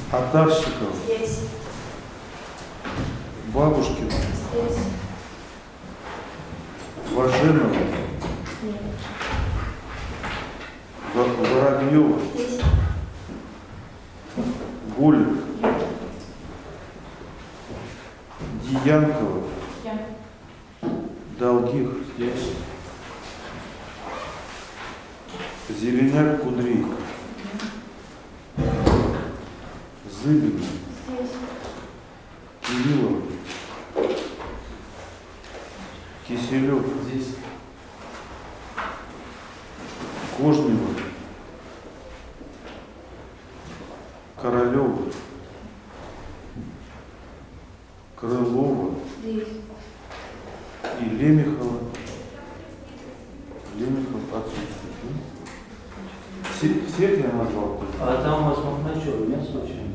Атарщикова. Здесь. Бабушкина. Здесь. Важенова. Нет. Воробьева. Здесь. Голик. Диянкова. Я. Долгих. Здесь. Зеленяк Кудрейка. Зыбина. Здесь. Кириллов. Киселев. Здесь. Кожнева. Королева. Крылова. Здесь. И Лемехова. Лемехов отсутствует. Всех я назвал? А там у вас Махначева, нет случайно?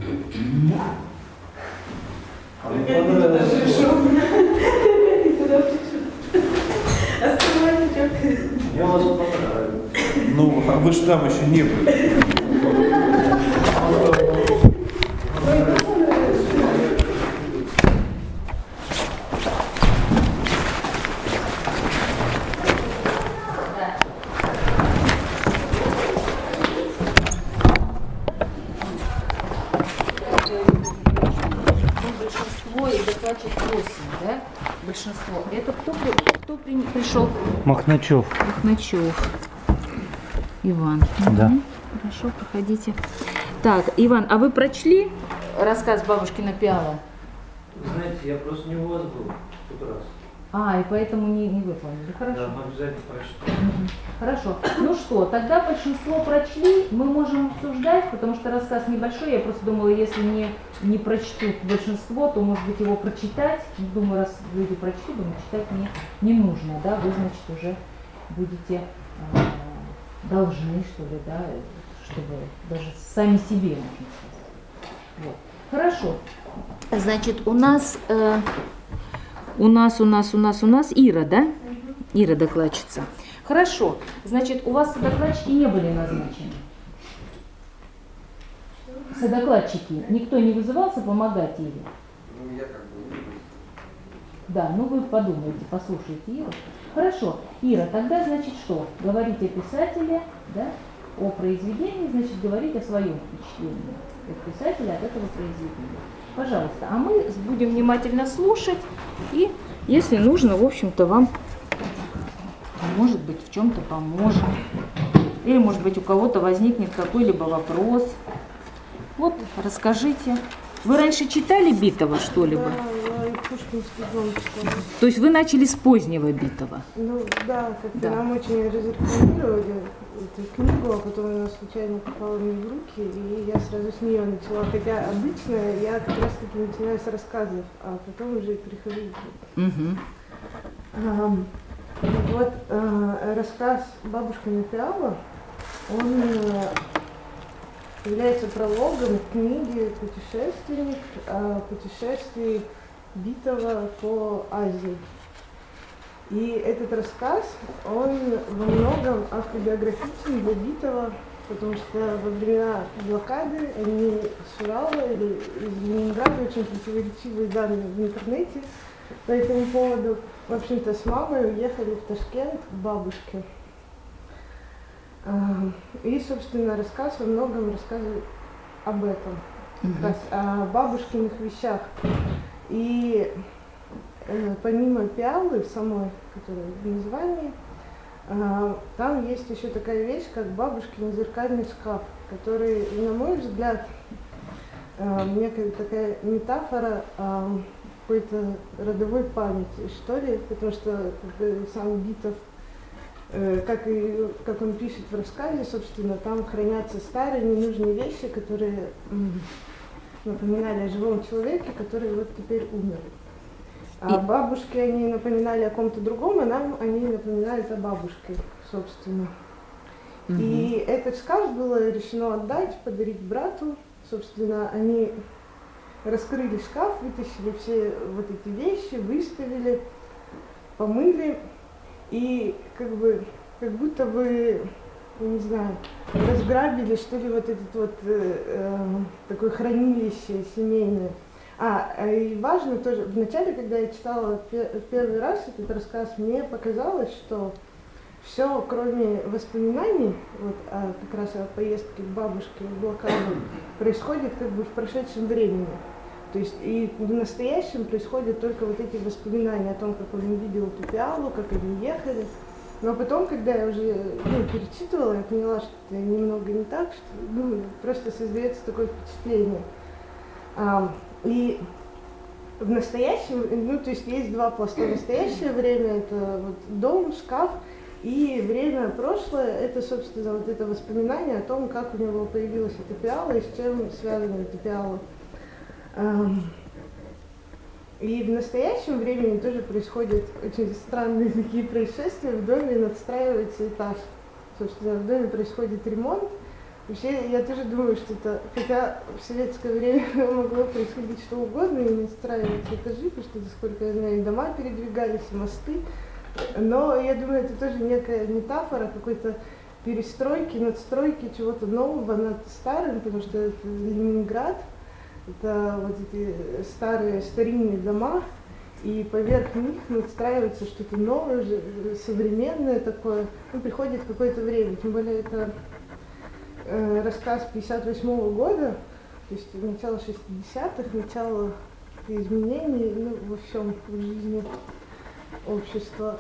А мне Я понравилось. Оставайся, Мне вас понравилось. Ну, а вы же там еще не были. Большинство и докладчик 8, да? Большинство. Это кто пришел? Махначев. Махначев. Иван. Да. Мгм. Хорошо, проходите. Так, Иван, а вы прочли рассказ «Бабушкина пиала»? Знаете, я просто не у вас был в тот раз. А, и поэтому не выполнили. Хорошо. Да, мы обязательно прочитаем. Мгм. Хорошо. Ну что, тогда большинство прочли, мы можем обсуждать, потому что рассказ небольшой. Я просто думала, если не прочтут большинство, то, может быть, его прочитать. Думаю, раз люди прочли, думаю, читать мне не нужно, да, вы, значит, уже будете должны, что ли, да, чтобы даже сами себе, можно сказать. Вот. Хорошо. Значит, у нас Ира, да? Ира докладчица. Хорошо. Значит, у вас содокладчики не были назначены? Содокладчики. Никто не вызывался помогать Ире? Ну, я как бы... Да, ну вы подумайте, послушайте Иру. Хорошо. Ира, тогда, значит, что? Говорить о писателе, да? О произведении, значит, говорить о своем впечатлении как писателя от этого произведения. Пожалуйста. А мы будем внимательно слушать и, если нужно, в общем-то, вам, может быть, в чем-то поможем. Или, может быть, у кого-то возникнет какой-либо вопрос. Вот, расскажите. Вы раньше читали Битова что-либо? Да, я Пушкинский дом читала. То есть вы начали с позднего Битова? Ну да, как-то Да. нам очень разрекламировали эту книгу, а потом она случайно попала мне в руки, и я сразу с нее начала. Хотя обычно я как раз таки начинаю с рассказов, а потом уже и прихожу. Вот рассказ «Бабушкина пиала», он является прологом к книге «Путешественник» о путешествии Битова по Азии. И этот рассказ, он во многом автобиографичен для Битова, потому что во времена блокады они с Урала или из Ленинграда, очень противоречивые данные в интернете по этому поводу, в общем-то, с мамой уехали в Ташкент к бабушке. И, собственно, рассказ во многом рассказывает об этом, как раз о бабушкиных вещах. И помимо пиалы самой, которая в названии, там есть еще такая вещь, как бабушкин зеркальный шкаф, который, на мой взгляд, некая такая метафора какой-то родовой памяти, что ли, потому что сам Битов, как он пишет в рассказе, собственно, там хранятся старые ненужные вещи, которые напоминали о живом человеке, который вот теперь умер. А бабушки, они напоминали о ком-то другом, а нам они напоминают о бабушке, собственно. И этот шкаф было решено отдать, подарить брату. Собственно, они раскрыли шкаф, вытащили все вот эти вещи, выставили, помыли. И как будто бы я не знаю, разграбили, что ли, вот этот вот такое хранилище семейное. И важно тоже, вначале, когда я читала первый раз этот рассказ, мне показалось, что все, кроме воспоминаний, вот, как раз о поездке к бабушке в блокаду, происходит как бы в прошедшем времени. То есть и в настоящем происходят только вот эти воспоминания о том, как он увидел эту пиалу, как они ехали. Но потом, когда я уже перечитывала, я поняла, что это немного не так, что просто создается такое впечатление. И в настоящем, то есть есть два пласта. Настоящее время — это вот дом, шкаф, и время прошлое — это, собственно, вот это воспоминание о том, как у него появилась эта пиала и с чем связана эта пиала. И в настоящем времени тоже происходят очень странные такие происшествия. В доме надстраивается этаж. Собственно, в доме происходит ремонт. Вообще, я тоже думаю, что это, хотя в советское время могло происходить что угодно, и надстраиваются этажи, потому что, сколько я знаю, и дома передвигались, и мосты. Но я думаю, это тоже некая метафора какой-то перестройки, надстройки чего-то нового над старым, потому что это Ленинград, это вот эти старые старинные дома, и поверх них надстраивается что-то новое, современное такое. Приходит какое-то время, тем более это рассказ 58 года, то есть начало 60-х, начало изменений во всем в жизни общества.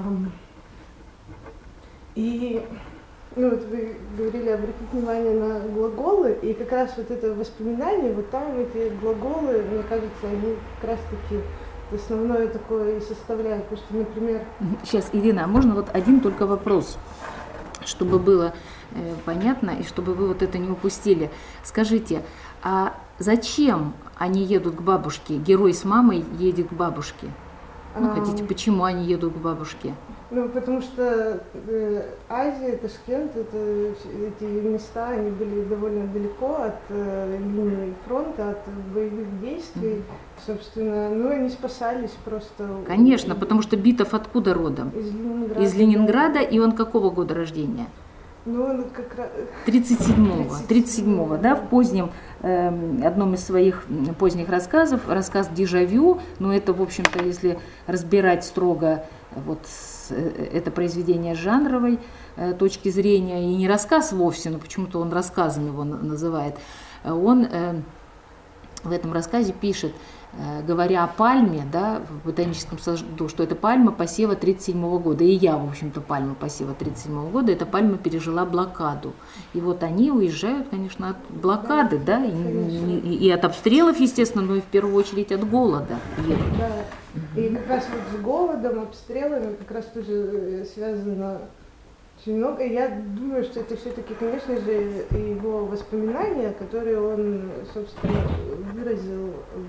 И вот вы говорили обратить внимание на глаголы, и как раз вот это воспоминание, вот там эти глаголы, мне кажется, они как раз таки основное такое и составляют, потому что, например... Сейчас, Ирина, а можно вот один только вопрос, чтобы было понятно, и чтобы вы вот это не упустили. Скажите, а зачем они едут к бабушке? Герой с мамой едет к бабушке. Хотите, почему они едут к бабушке? Потому что Азия, Ташкент, эти места, они были довольно далеко от линии фронта, от боевых действий. Собственно, они спасались просто. Конечно, потому что Битов откуда родом? Из Ленинграда, и он какого года рождения? Он как раз... 37-го, да, в позднем, одном из своих поздних рассказов, рассказ «Дежавю», но это, в общем-то, если разбирать строго вот это произведение с жанровой точки зрения, и не рассказ вовсе, но почему-то он рассказом его называет, он в этом рассказе пишет, говоря о пальме, да, в ботаническом саду, что это пальма посева 1937 года. И я, в общем-то, пальма посева 1937 года, эта пальма пережила блокаду. И вот они уезжают, конечно, от блокады, да, и от обстрелов, естественно, но и в первую очередь от голода едут. Да, и как раз вот с голодом, обстрелами как раз тоже связано очень много. Я думаю, что это все-таки, конечно же, его воспоминания, которые он, собственно, выразил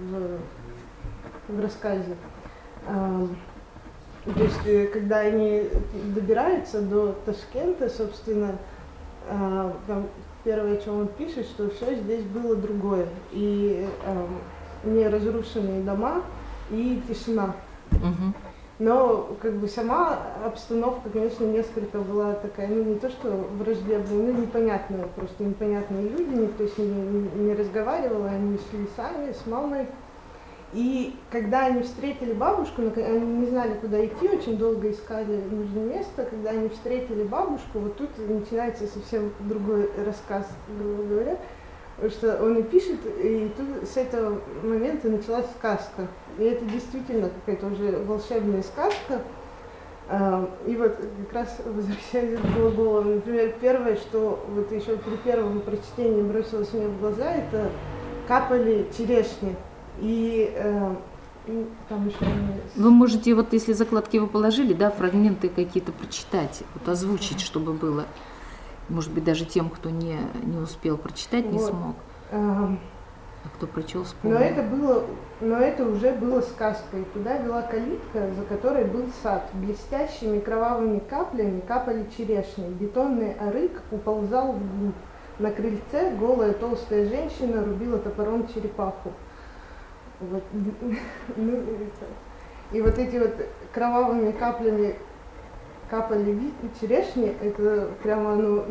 в рассказе. То есть, когда они добираются до Ташкента, собственно, там первое, что он пишет, что все здесь было другое. И не разрушенные дома, и тишина. Но как бы сама обстановка, конечно, несколько была такая, не то что враждебная, непонятная, просто непонятные люди, никто с ними не разговаривал, они шли сами с мамой. И когда они встретили бабушку, они не знали, куда идти, очень долго искали нужное место. Когда они встретили бабушку, вот тут начинается совсем другой рассказ, грубо говоря. Потому что он и пишет, и тут с этого момента началась сказка. И это действительно какая-то уже волшебная сказка. И вот как раз возвращаясь к глаголам, например, первое, что вот еще при первом прочтении бросилось мне в глаза, это капали черешни. И там еще... Вы можете, вот если закладки вы положили, да, фрагменты какие-то прочитать, вот озвучить, чтобы было. Может быть, даже тем, кто не успел прочитать, не смог. А кто прочел, вспомнил. Но это уже было сказкой. Туда вела калитка, за которой был сад. Блестящими кровавыми каплями капали черешни. Бетонный арык уползал вглубь. На крыльце голая толстая женщина рубила топором черепаху. Вот. И вот эти вот кровавыми каплями капали черешни, это прямо оно,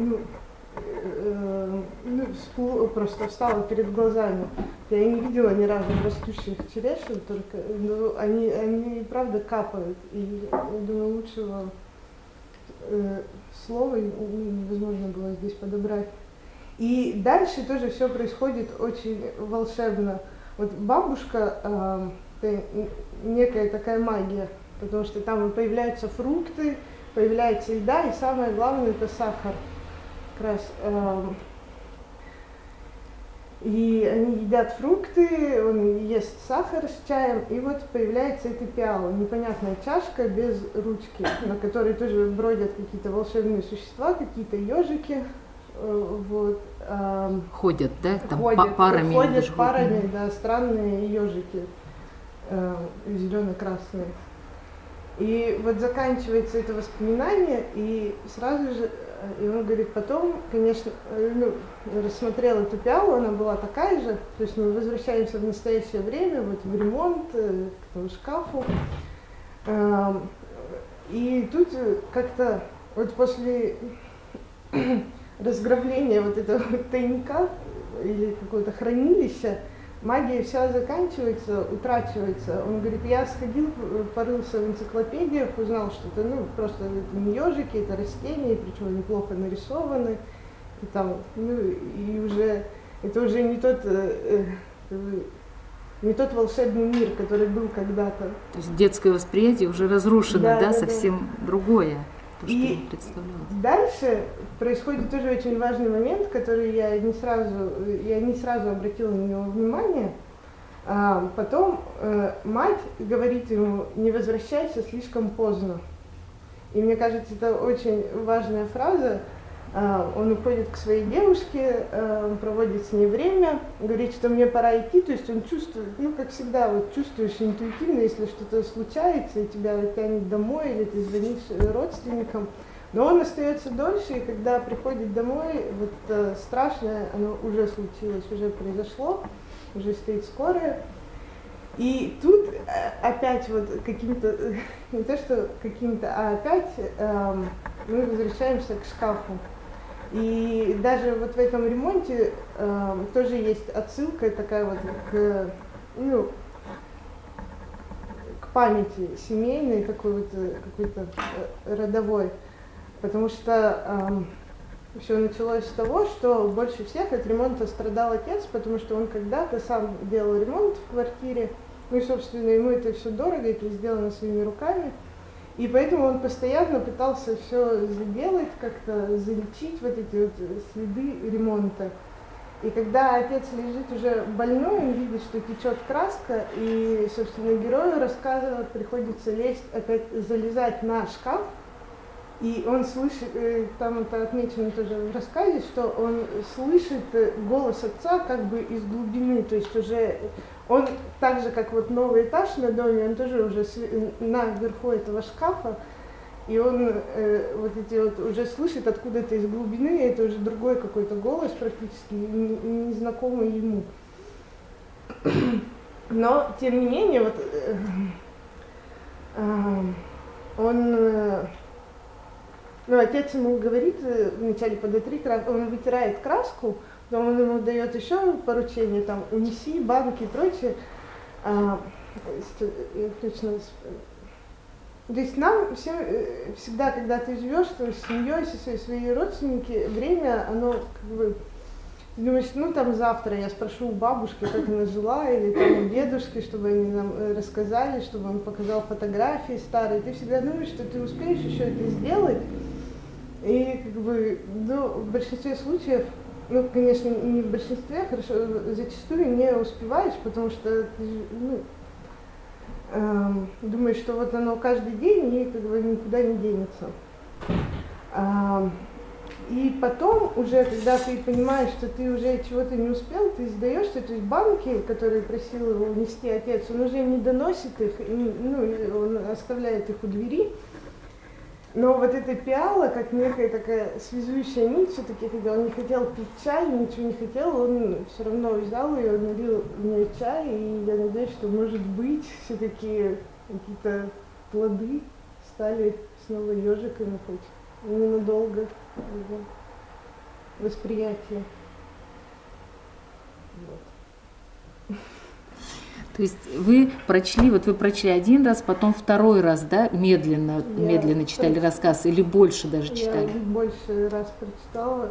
просто встало перед глазами. Я не видела ни разу растущих черешин, только они правда капают. И я думаю, лучшего слова невозможно было здесь подобрать. И дальше тоже все происходит очень волшебно. Вот бабушка, это некая такая магия, потому что там появляются фрукты, появляется еда, и самое главное это сахар. Как раз, и они едят фрукты, он ест сахар с чаем, и вот появляется эта пиала, непонятная чашка без ручки, на которой тоже бродят какие-то волшебные существа, какие-то ежики. Вот, ходят, да, там ходят парами. Ходят парами, да, странные ежики, зелено-красные. И вот заканчивается это воспоминание, и сразу же, и он говорит, потом, конечно, рассмотрел эту пиалу, она была такая же, то есть мы возвращаемся в настоящее время, вот в ремонт, к этому шкафу. И тут как-то вот после разграбления вот этого тайника или какого-то хранилища, магия вся заканчивается, утрачивается. Он говорит, я сходил, порылся в энциклопедиях, узнал, что это, просто это не ежики, это растения, причем они плохо нарисованы. И там, и уже, это уже не тот волшебный мир, который был когда-то. То есть детское восприятие уже разрушено, да, совсем другое, то, что и представлялось. Дальше происходит тоже очень важный момент, который я не сразу обратила на него внимание. Потом мать говорит ему, не возвращайся слишком поздно. И мне кажется, это очень важная фраза. Он уходит к своей девушке, проводит с ней время, говорит, что мне пора идти, то есть он чувствует, как всегда, вот чувствуешь интуитивно, если что-то случается, и тебя тянет домой, или ты звонишь родственникам, но он остается дольше, и когда приходит домой, вот страшное, оно уже случилось, уже произошло, уже стоит скорая. И тут опять вот каким-то, не то что каким-то, а опять мы возвращаемся к шкафу. И даже вот в этом ремонте тоже есть отсылка такая вот к памяти семейной, такой вот какой-то родовой. Потому что все началось с того, что больше всех от ремонта страдал отец, потому что он когда-то сам делал ремонт в квартире, и, собственно, ему это все дорого, это сделано своими руками. И поэтому он постоянно пытался все заделать, как-то залечить вот эти вот следы ремонта. И когда отец лежит уже больной, он видит, что течет краска, и, собственно, герою рассказа приходится лезть, опять залезать на шкаф. И он слышит, там это отмечено тоже в рассказе, что он слышит голос отца как бы из глубины, то есть уже он, так же как вот новый этаж на доме, он тоже уже наверху этого шкафа, и он вот эти вот уже слышит откуда-то из глубины, и это уже другой какой-то голос, практически незнакомый ему. Но, тем не менее, вот отец ему говорит, вначале подотри краску, он вытирает краску, потом он ему дает еще поручение, там, унеси банки и прочее. Точно. То есть нам всем, всегда, когда ты живешь с семьей, со своими родственниками, время, оно как бы, ты думаешь, там завтра я спрошу у бабушки, как она жила, или там у дедушки, чтобы они нам рассказали, чтобы он показал фотографии старые. Ты всегда думаешь, что ты успеешь еще это сделать. И как бы, в большинстве случаев, конечно, не в большинстве, зачастую не успеваешь, потому что ты думаешь, что вот оно каждый день и как бы никуда не денется. И потом уже, когда ты понимаешь, что ты уже чего-то не успел, ты сдаешься, то есть банки, которые просил его унести отец, он уже не доносит их, он оставляет их у двери. Но вот эта пиала, как некая такая связующая нить, все-таки, когда он не хотел пить чай, ничего не хотел, он все равно взял ее, налил в нее чай, и я надеюсь, что, может быть, все-таки какие-то плоды стали снова ежиками хоть ненадолго восприятие. Вот. То есть вы прочли один раз, потом второй раз, да, медленно читали рассказ, или больше даже читали? Я больше раз прочитала.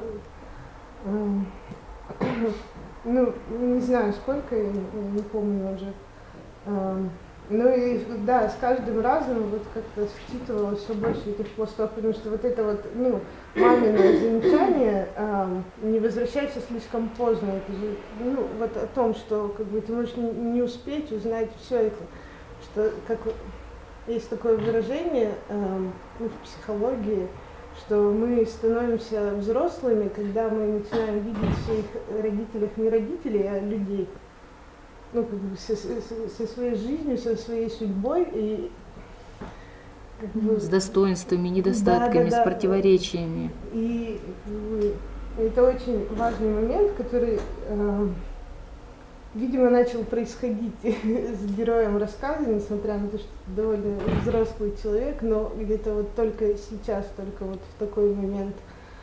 Ну, не знаю сколько, я не помню уже. Ну и да, с каждым разом вот как-то считывалось все больше этих пластов, потому что вот это вот, ну, мамино замечание, не возвращайся слишком поздно, это же, ну, вот о том, что как бы ты можешь не успеть узнать все это, что как есть такое выражение в психологии, что мы становимся взрослыми, когда мы начинаем видеть в своих родителях не родителей, а людей. Ну, как бы со своей жизнью, со своей судьбой и как бы, с достоинствами, недостатками, с противоречиями. И это очень важный момент, который, видимо, начал происходить с героем рассказа, несмотря на то, что довольно взрослый человек, но где-то вот только сейчас, только вот в такой момент.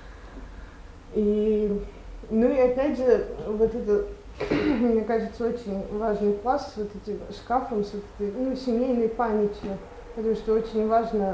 И, ну и опять же, вот это, мне кажется, очень важный пласт с вот этим шкафом, с вот этой, ну, семейной памятью, потому что очень важно,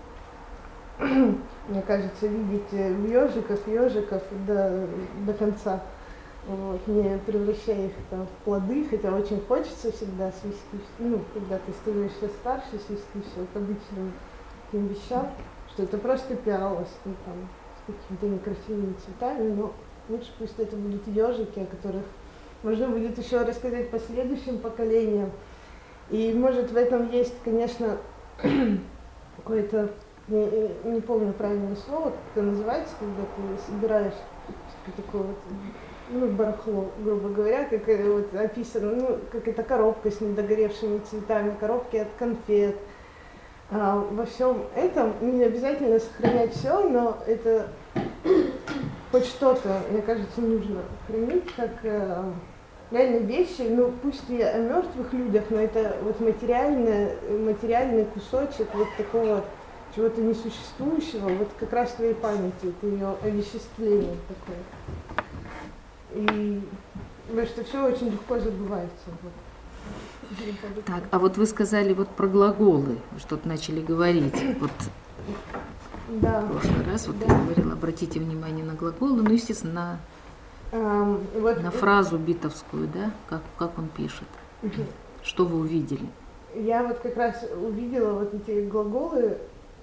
мне кажется, видеть ежиков до конца, вот, не превращая их там в плоды, хотя очень хочется всегда свести, ну, когда ты становишься старше, свести все к обычным таким вещам, что это просто пиала с какими-то некрасивыми цветами, но лучше пусть это будут ежики, о которых можно будет еще рассказать последующим поколениям. И может в этом есть, конечно, какое-то, не помню правильное слово, как это называется, когда ты собираешь такое вот, ну, барахло, грубо говоря, как вот описано, ну, как это коробка с недогоревшими цветами, коробки от конфет. Во всем этом не обязательно сохранять все, но это хоть что-то, мне кажется, нужно хранить, как реальные вещи, ну пусть и о мертвых людях, но это вот материальный кусочек вот такого чего-то несуществующего, вот как раз твоей памяти, это ее овеществление такое. И потому что все очень легко забывается. Вот. Так, а вот вы сказали вот про глаголы, что-то начали говорить. Вот да. в прошлый раз вот я говорила, обратите внимание на глаголы, ну, естественно, на фразу битовскую, да, как он пишет. Что вы увидели? Я вот как раз увидела вот эти глаголы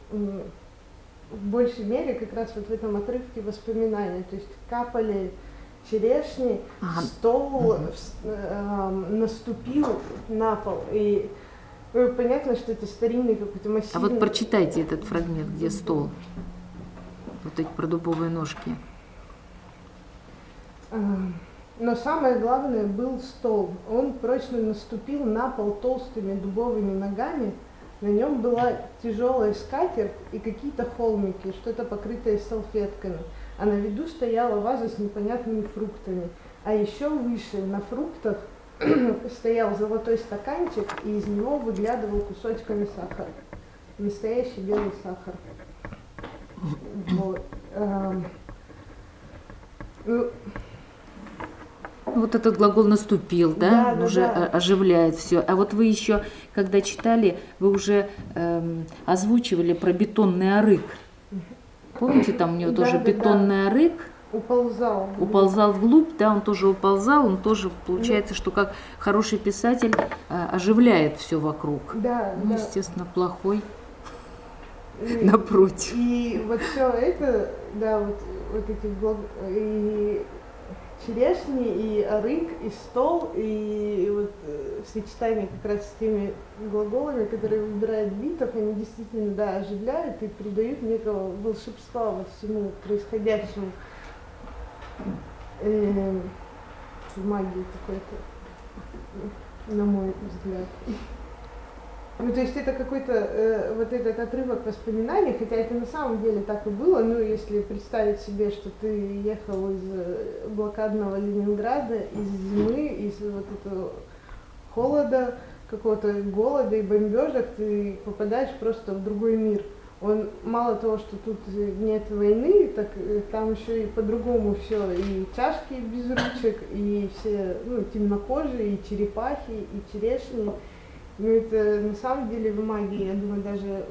в большей мере как раз вот в этом отрывке воспоминания, то есть капали черешни, стол наступил на пол, и понятно, что это старинный какой-то массивный... А вот прочитайте этот фрагмент, где стол, вот эти про дубовые ножки. Но самое главное был стол. Он прочно наступил на пол толстыми дубовыми ногами. На нем была тяжелая скатерть и какие-то холмики, что-то покрытое салфетками. А на виду стояла ваза с непонятными фруктами. А еще выше на фруктах стоял золотой стаканчик, и из него выглядывал кусочками сахар. Настоящий белый сахар. Вот. Вот этот глагол наступил, да? Да, уже да. Оживляет все. А вот вы еще, когда читали, вы уже озвучивали про бетонный арык. Помните, там у него тоже бетонный арык? Уползал вглубь, да, он тоже уползал, он тоже, получается, что как хороший писатель оживляет все вокруг. Да, ну, естественно, плохой напротив. И вот все это, да, вот эти и черешни, и арык, и стол, и вот в сочетании как раз с теми глаголами, которые выбирает Битов, они действительно, да, оживляют и придают некого волшебства вот всему происходящему. Магии какой-то, на мой взгляд. Ну, то есть это какой-то вот этот отрывок воспоминаний, хотя это на самом деле так и было, ну, если представить себе, что ты ехал из блокадного Ленинграда, из зимы, из вот этого холода, какого-то голода и бомбежек ты попадаешь просто в другой мир. Он мало того, что тут нет войны, так там еще и по-другому все, и чашки без ручек, и все темнокожие, и черепахи, и черешни. Ну это на самом деле в магии, я думаю, даже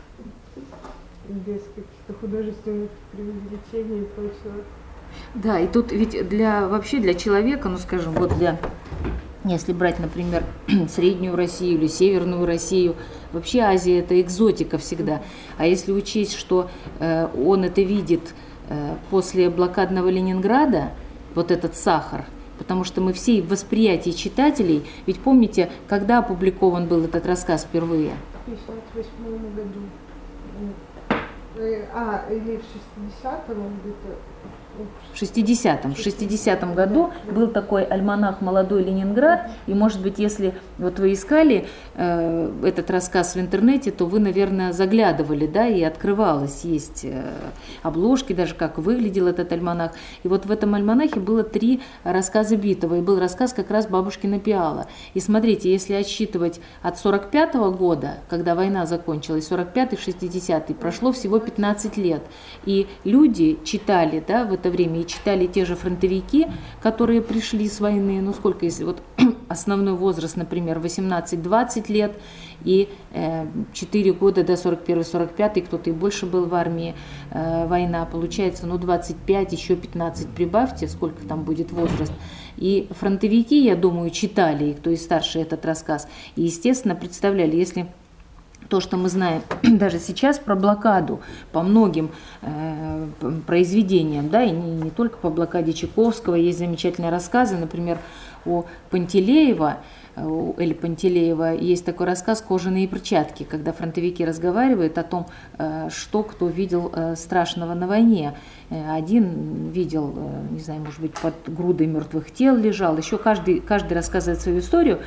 без каких-то художественных преувеличений и прочего. Да, и тут ведь вообще для человека, ну скажем, вот если брать, например, Среднюю Россию или Северную Россию, вообще Азия это экзотика всегда. А если учесть, что он это видит после блокадного Ленинграда, вот этот сахар, потому что мы все в восприятии читателей, ведь помните, когда опубликован был этот рассказ впервые? В 1958 году. Или в 60-м где-то. В 60-м году был такой альманах «Молодой Ленинград», и, может быть, если вот вы искали этот рассказ в интернете, то вы, наверное, заглядывали, да, и открывалось, есть обложки, даже как выглядел этот альманах. И вот в этом альманахе было 3 рассказа Битова, и был рассказ как раз «Бабушкина пиала». И смотрите, если отсчитывать от 45-го года, когда война закончилась, 45-й, 60-й, прошло всего 15 лет, и люди читали, да, в это время, и читали те же фронтовики, которые пришли с войны, ну сколько, если вот основной возраст, например, 18-20 лет, и 4 года до 41-45, кто-то и больше был в армии, война, получается, 25, еще 15 прибавьте, сколько там будет возраст. И фронтовики, я думаю, читали, и кто и старше, этот рассказ, и, естественно, представляли, если то, что мы знаем даже сейчас про блокаду, по многим произведениям, да, и не только по блокаде Чайковского, есть замечательные рассказы, например, у Пантелеева, у Эли Пантелеева есть такой рассказ «Кожаные перчатки», когда фронтовики разговаривают о том, что кто видел страшного на войне. Один видел, не знаю, может быть, под грудой мертвых тел лежал, еще каждый рассказывает свою историю,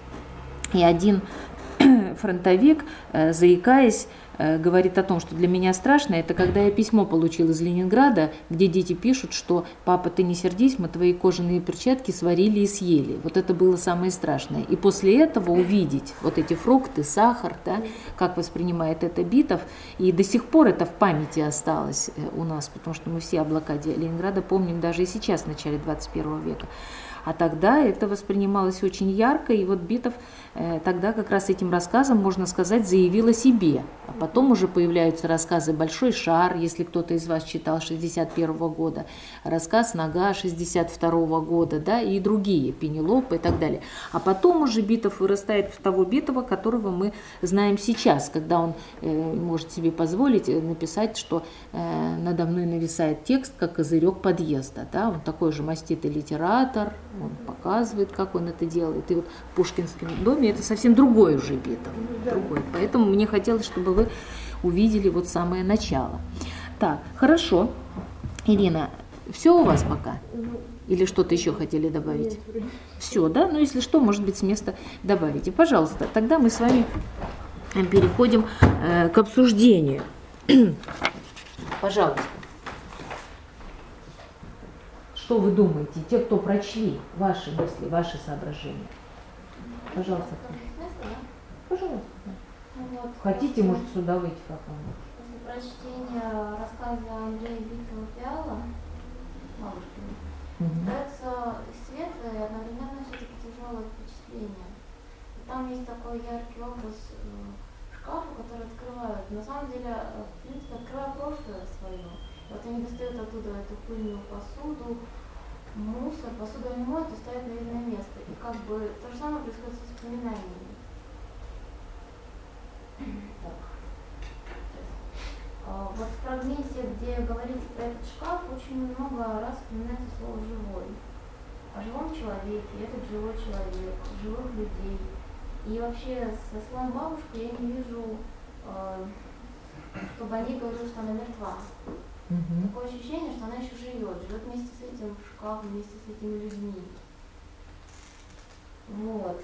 и один фронтовик, заикаясь, говорит о том, что для меня страшно, это когда я письмо получил из Ленинграда, где дети пишут, что «папа, ты не сердись, мы твои кожаные перчатки сварили и съели». Вот это было самое страшное. И после этого увидеть вот эти фрукты, сахар, да, как воспринимает это Битов, и до сих пор это в памяти осталось у нас, потому что мы все о блокаде Ленинграда помним даже и сейчас, в начале 21 века. А тогда это воспринималось очень ярко, и вот Битов тогда как раз этим рассказом, можно сказать, заявил о себе. А потом уже появляются рассказы «Большой шар», если кто-то из вас читал, 61 года, рассказ «Нога» 62 года, да, и другие, «Пенелопа» и так далее. А потом уже Битов вырастает в того Битова, которого мы знаем сейчас, когда он может себе позволить написать, что надо мной нависает текст, как козырек подъезда. Да? Он такой же маститый литератор, он показывает, как он это делает. И вот в Пушкинском доме это совсем другой уже Битов. Другой. Поэтому мне хотелось, чтобы вы увидели вот самое начало. Так, хорошо. Ирина, все у вас пока? Или что-то еще хотели добавить? Все, да? Ну, если что, может быть, с места добавите. Пожалуйста, тогда мы с вами переходим к обсуждению. Пожалуйста. Что вы думаете, те, кто прочли ваши мысли, ваши соображения? Пожалуйста. Пожалуйста. Вот, Хотите, можете сюда выйти, как вам. после прочтения рассказа Андрея Битова «Пиала» бабушкина, дается светлое и одновременно все-таки тяжелое впечатление. И там есть такой яркий образ шкафа, который открывают. На самом деле, в принципе, открывая прошлое свое. Вот они достают оттуда эту пыльную посуду, мусор, посуду они моют и ставят на видное место. И как бы то же самое происходит с воспоминаниями. Вот в фрагменте, где говорится про этот шкаф, очень много раз вспоминается слово «живой». О живом человеке, этот живой человек, живых людей. И вообще со словом «бабушка» я не вижу, чтобы они говорили, что она мертва. Такое ощущение, что она еще живет вместе с этим шкафом, вместе с этими людьми. Вот.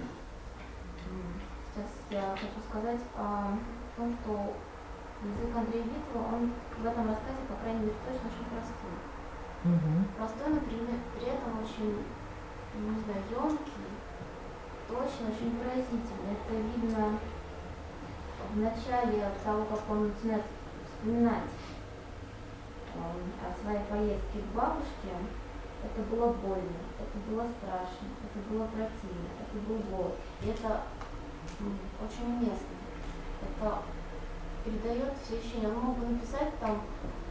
Сейчас я хочу сказать о том, что язык Андрея Битова, он в этом рассказе, по крайней мере, точно очень простой. Простой, но при этом очень, не знаю, емкий. очень-очень выразительно. Это видно в начале того, как он начинает вспоминать о своей поездке к бабушке. Это было больно, это было страшно, это было противно, это был год. И это очень уместно. Это передает все ощущения. Он мог бы написать там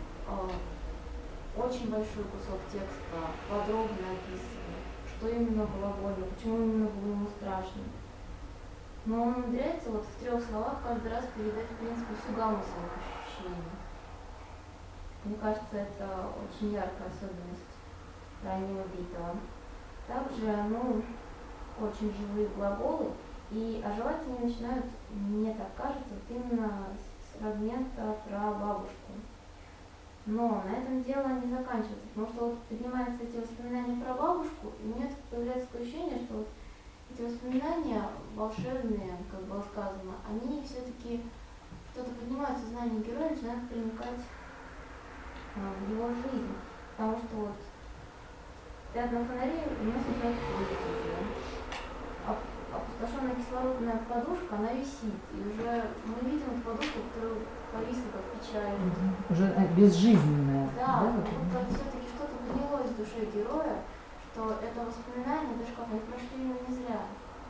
очень большой кусок текста, подробно описывая, что именно было больно, почему именно было ему страшно. Но он умудряется вот в 3 словах каждый раз передать, в принципе, всю гамму своих ощущений. Мне кажется, это очень яркая особенность раннего Битова. Также, очень живые глаголы, и оживать они начинают, мне так кажется, вот именно с фрагмента про бабушку. Но на этом дело не заканчивается, потому что вот поднимаются эти воспоминания про бабушку, и у меня появляется такое ощущение, что вот эти воспоминания волшебные, как было сказано, они все-таки что-то поднимают в сознание героя, начинают проникать в его жизнь. Потому что вот пятна фонарей у нас уже открыты. Опустошенная кислородная подушка, она висит. И уже мы видим эту подушку, которая повисла как печаль. Уже безжизненная. Да, как будто все-таки что-то поднялось в душе героя, что это воспоминание, даже как они прошли мимо не зря.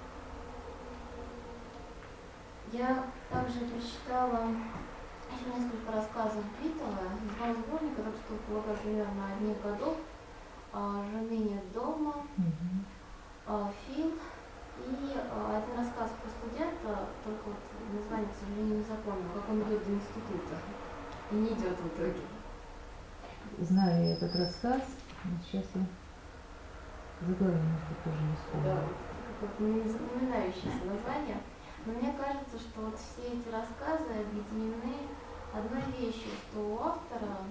Я также прочитала еще несколько рассказов Битова из одного сборника, так что было примерно одних годов. «Жены нет дома», «Фил» и один рассказ про студента, только вот название, к сожалению, не запомнила, как он идет до института и не идет в итоге. Знаю я этот рассказ, сейчас я заглавие, может быть, тоже не вспомнила. Да, вот не запоминающееся название. Но мне кажется, что вот все эти рассказы объединены одной вещью, что у автора,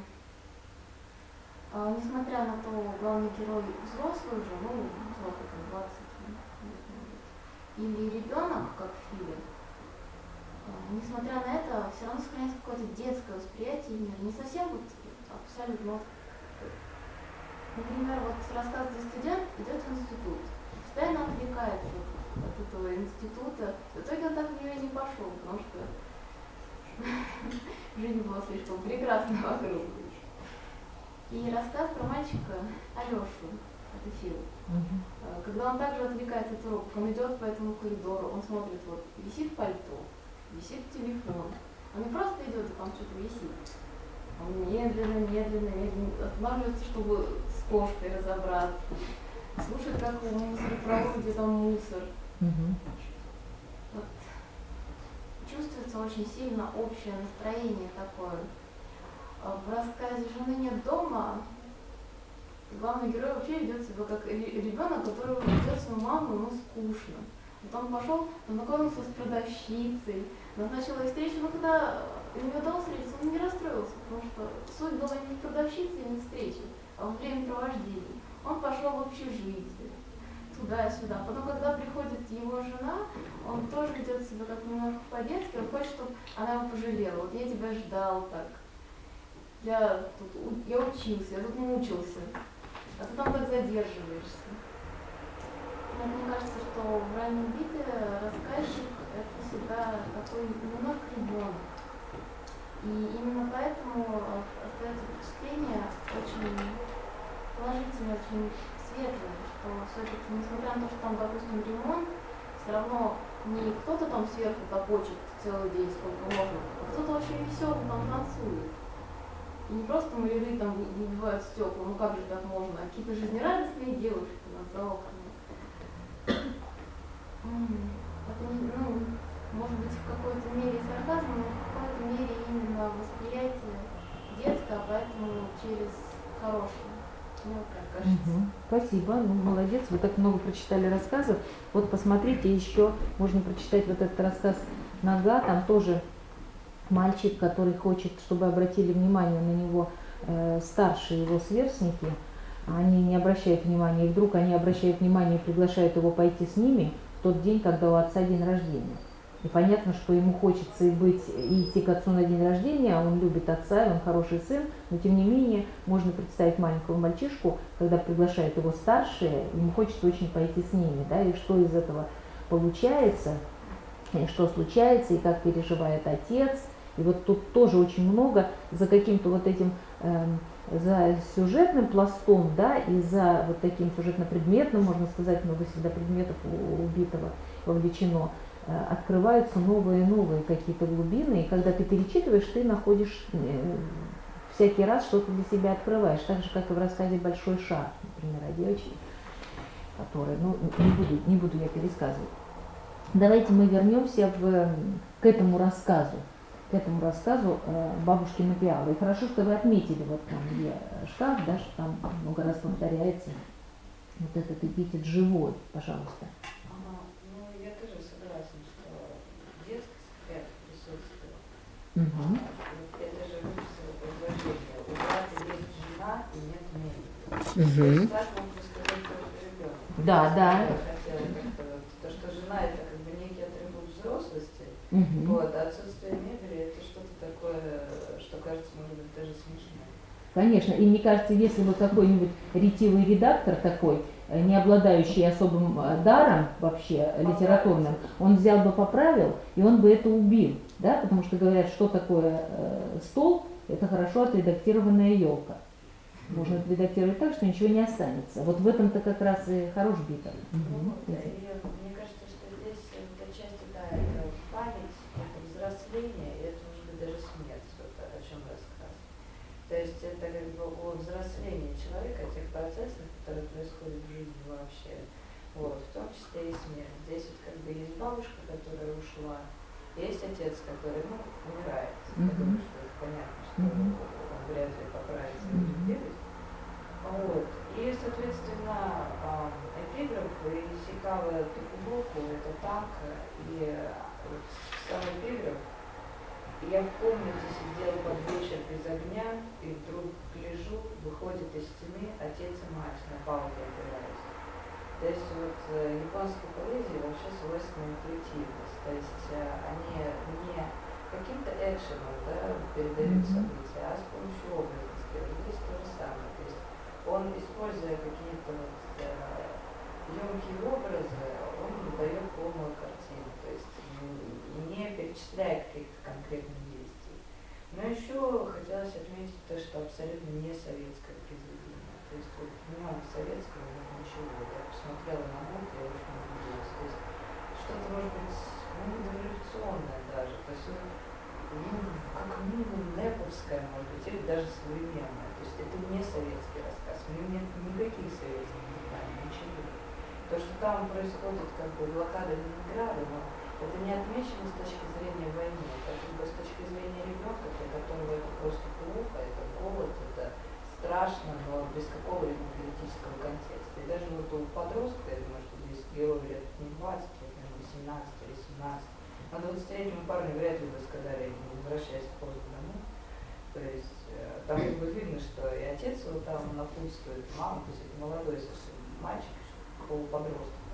несмотря на то, главный герой взрослый уже, взрослый, там 20 лет, или ребенок, как Филипп, несмотря на это, все равно сохраняется какое-то детское восприятие мира, не совсем вот абсолютно. Например, вот рассказ, где студент идет в институт, постоянно отвлекается от этого института, в итоге он так в него и не пошел, потому что жизнь была слишком прекрасна вокруг. И рассказ про мальчика Алешу, это Фил. Когда он также отвлекается от уроков, он идет по этому коридору, он смотрит, вот висит пальто, висит телефон. Он не просто идет и там что-то висит. Он медленно останавливается, чтобы с кошкой разобраться. Слушает, как в мусоропроводе там мусор. Вот. Чувствуется очень сильно общее настроение такое. В рассказе «Жены нет дома» главный герой вообще ведет себя как ребенок, который ведет свою маму, ему скучно. Вот он пошел, познакомился с продавщицей, назначил ей встречу, но когда ему удалось встретиться, он не расстроился, потому что суть была не в продавщице и не в встрече, а во времяпровождении. Он пошел в общежитие, туда-сюда. Потом, когда приходит его жена, он тоже ведет себя как немножко по-детски, он хочет, чтобы она его пожалела. Вот я тебя ждал так. Я учился, я тут мучился, а ты там так задерживаешься. Мне кажется, что в раннем Бите рассказчик это всегда такой немножко ребенок. И именно поэтому остается впечатление очень положительное, очень светлое, что все-таки, несмотря на то, что там, допустим, ремонт, все равно не кто-то там сверху топочет целый день, сколько можно, а кто-то очень веселый там танцует. И не просто маляры там выбивают стекла, как же так можно, а какие-то жизнерадостные девушки у нас за окнами. Это, может быть, в какой-то мере сарказм, но в какой-то мере именно восприятие детское, поэтому через хорошее. Мне вот так кажется. Спасибо, молодец, вы так много прочитали рассказов. Вот посмотрите, еще можно прочитать вот этот рассказ «Нога», там тоже мальчик, который хочет, чтобы обратили внимание на него старшие его сверстники, они не обращают внимания, и вдруг они обращают внимание и приглашают его пойти с ними в тот день, когда у отца день рождения. И понятно, что ему хочется и идти к отцу на день рождения, а он любит отца, и он хороший сын, но тем не менее можно представить маленького мальчишку, когда приглашают его старшие, ему хочется очень пойти с ними, да, и что из этого получается, и что случается, и как переживает отец. И вот тут тоже очень много за каким-то вот этим, за сюжетным пластом, да, и за вот таким сюжетно-предметным, можно сказать, много всегда предметов у убитого вовлечено, открываются новые и новые какие-то глубины, и когда ты перечитываешь, ты находишь всякий раз что-то для себя открываешь, так же, как и в рассказе «Большой шар», например, о девочке, которая, ну, не буду я пересказывать. Давайте мы вернемся к этому рассказу «Бабушкины пиалы». И хорошо, что вы отметили вот там, где шкаф, да, что там много раз повторяется вот этот эпитет «живой», пожалуйста. Ну, я тоже согласна, что детскость какая-то присутствует. Угу. Я даже выписала предложение. У брата есть жена и нет мебели. Угу. То есть так мог бы сказать только ребенок. Да, да. Я хотела как-то вот, то, что жена это как бы некий атрибут взрослости, Угу. вот, а отсутствие мебели это что-то такое, что кажется, может быть, даже смешным. Конечно, и мне кажется, если бы какой-нибудь ретивый редактор такой, не обладающий особым даром вообще литературным, он взял бы, поправил, и он бы это убил, да, потому что говорят, что такое стол, это хорошо отредактированная елка. Можно отредактировать так, что ничего не останется. Вот в этом-то как раз и хорош Битов. Ну, и мне кажется, что здесь вот отчасти, да, это память, это взросление, и это, может быть, даже смерть, вот о чем рассказ. То есть это как бы о взрослении человека, о тех процессах, которые происходят в жизни вообще, вот, в том числе и смерть. Здесь вот как бы есть бабушка, которая ушла, есть отец, который, ну, умирает. Я думаю, что это понятно, что он вряд ли поправится и будет. Вот. И, соответственно, эпиграф Исайкава Токубоку — это так, и вот сам эпиграф: «Я в комнате сидел под вечер без огня, и вдруг гляжу, выходит из стены отец и мать, на палке опираясь». То есть вот японской поэзии вообще свойственна интуитивность, то есть они не каким-то экшеном, да, передают события, а с помощью образности. Здесь то же самое. То есть он, используя какие-то вот емкие образы, он выдает полную картину, то есть не перечисляя каких-то конкретных действий. Но еще хотелось отметить то, что абсолютно не советское произведение. То есть вот в нем советского нет ничего. Я посмотрела на мод, я очень удивилась. То есть что-то, может быть, ну, недореволюционное даже. То есть ну, как минимум неповское, может быть, или даже современное. То есть это не советский рассказ. В нем нет никаких советских деталей, ничего. То, что там происходит как бы блокада Ленинграда, но это не отмечено с точки зрения войны, это как бы с точки зрения ребенка, для которого это просто плохо, это голод, это страшно, но без какого-либо политического контекста. И даже вот у подростка, я думаю, что здесь герой лет не 20, лет, наверное, 18 или 17, а 20-летнему парню вряд ли бы сказали, не возвращайся поздно домой. То есть там как бы видно, что и отец его там напутствует, мама, то есть это молодой совсем мальчик, полуподросток.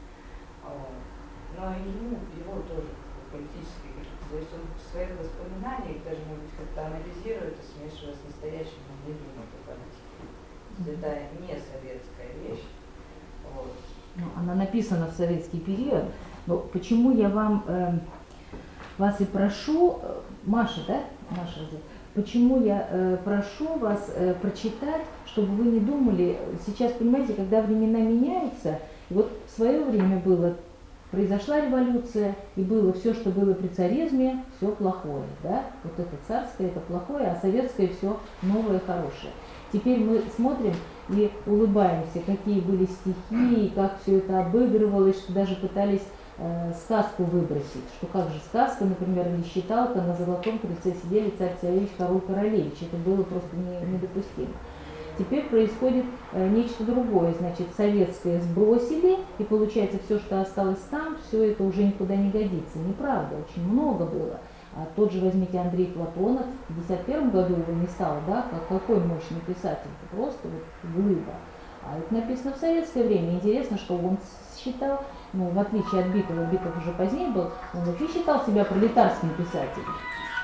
Но его тоже политические какие-то, то есть он в своих воспоминаниях даже, может быть, как-то анализирует и смешивает с настоящим, он не думает о политике. Это не советская вещь. Вот. Ну, она написана в советский период, но почему я вас и прошу, Маша, да? Маша, почему я прошу вас прочитать, чтобы вы не думали, сейчас, понимаете, когда времена меняются, вот в свое время произошла революция, и было все, что было при царизме, все плохое, да? Вот это царское, это плохое, а советское все новое, хорошее. Теперь мы смотрим и улыбаемся, какие были стихи, как все это обыгрывалось, что даже пытались сказку выбросить, что как же сказка, например, или считалка, на золотом крыльце сидели царь-царевич, король-королевич, это было просто недопустимо. Теперь происходит нечто другое, значит, советское сбросили, и получается все, что осталось там, все это уже никуда не годится. Неправда, очень много было. А тот же возьмите Андрей Платонов, в 1951 году его не стало, да, какой мощный писатель, просто вот глыба. А это написано в советское время. Интересно, что он считал, ну, в отличие от Битова, Битов уже позднее был, он вообще считал себя пролетарским писателем.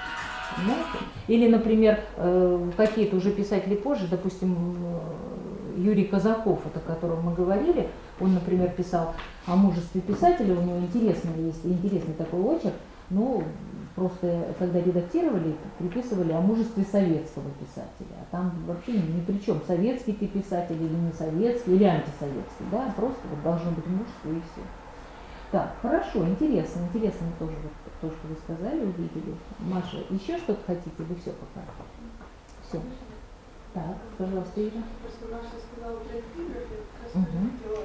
Понимаете? Или, например, какие-то уже писатели позже, допустим, Юрий Казаков, о котором мы говорили, он, например, писал о мужестве писателя, у него интересный такой очерк, но просто когда редактировали, приписывали о мужестве советского писателя. А там вообще ни при чем, советский ты писатель или не советский, или антисоветский, да, просто вот должно быть мужество и все. Так, хорошо, интересно тоже вот то, что вы сказали, увидели. Маша, еще что-то хотите? Вы все пока? Все. Так, пожалуйста, Ира. Просто Маша сказала про эпиграфы, как раз хотела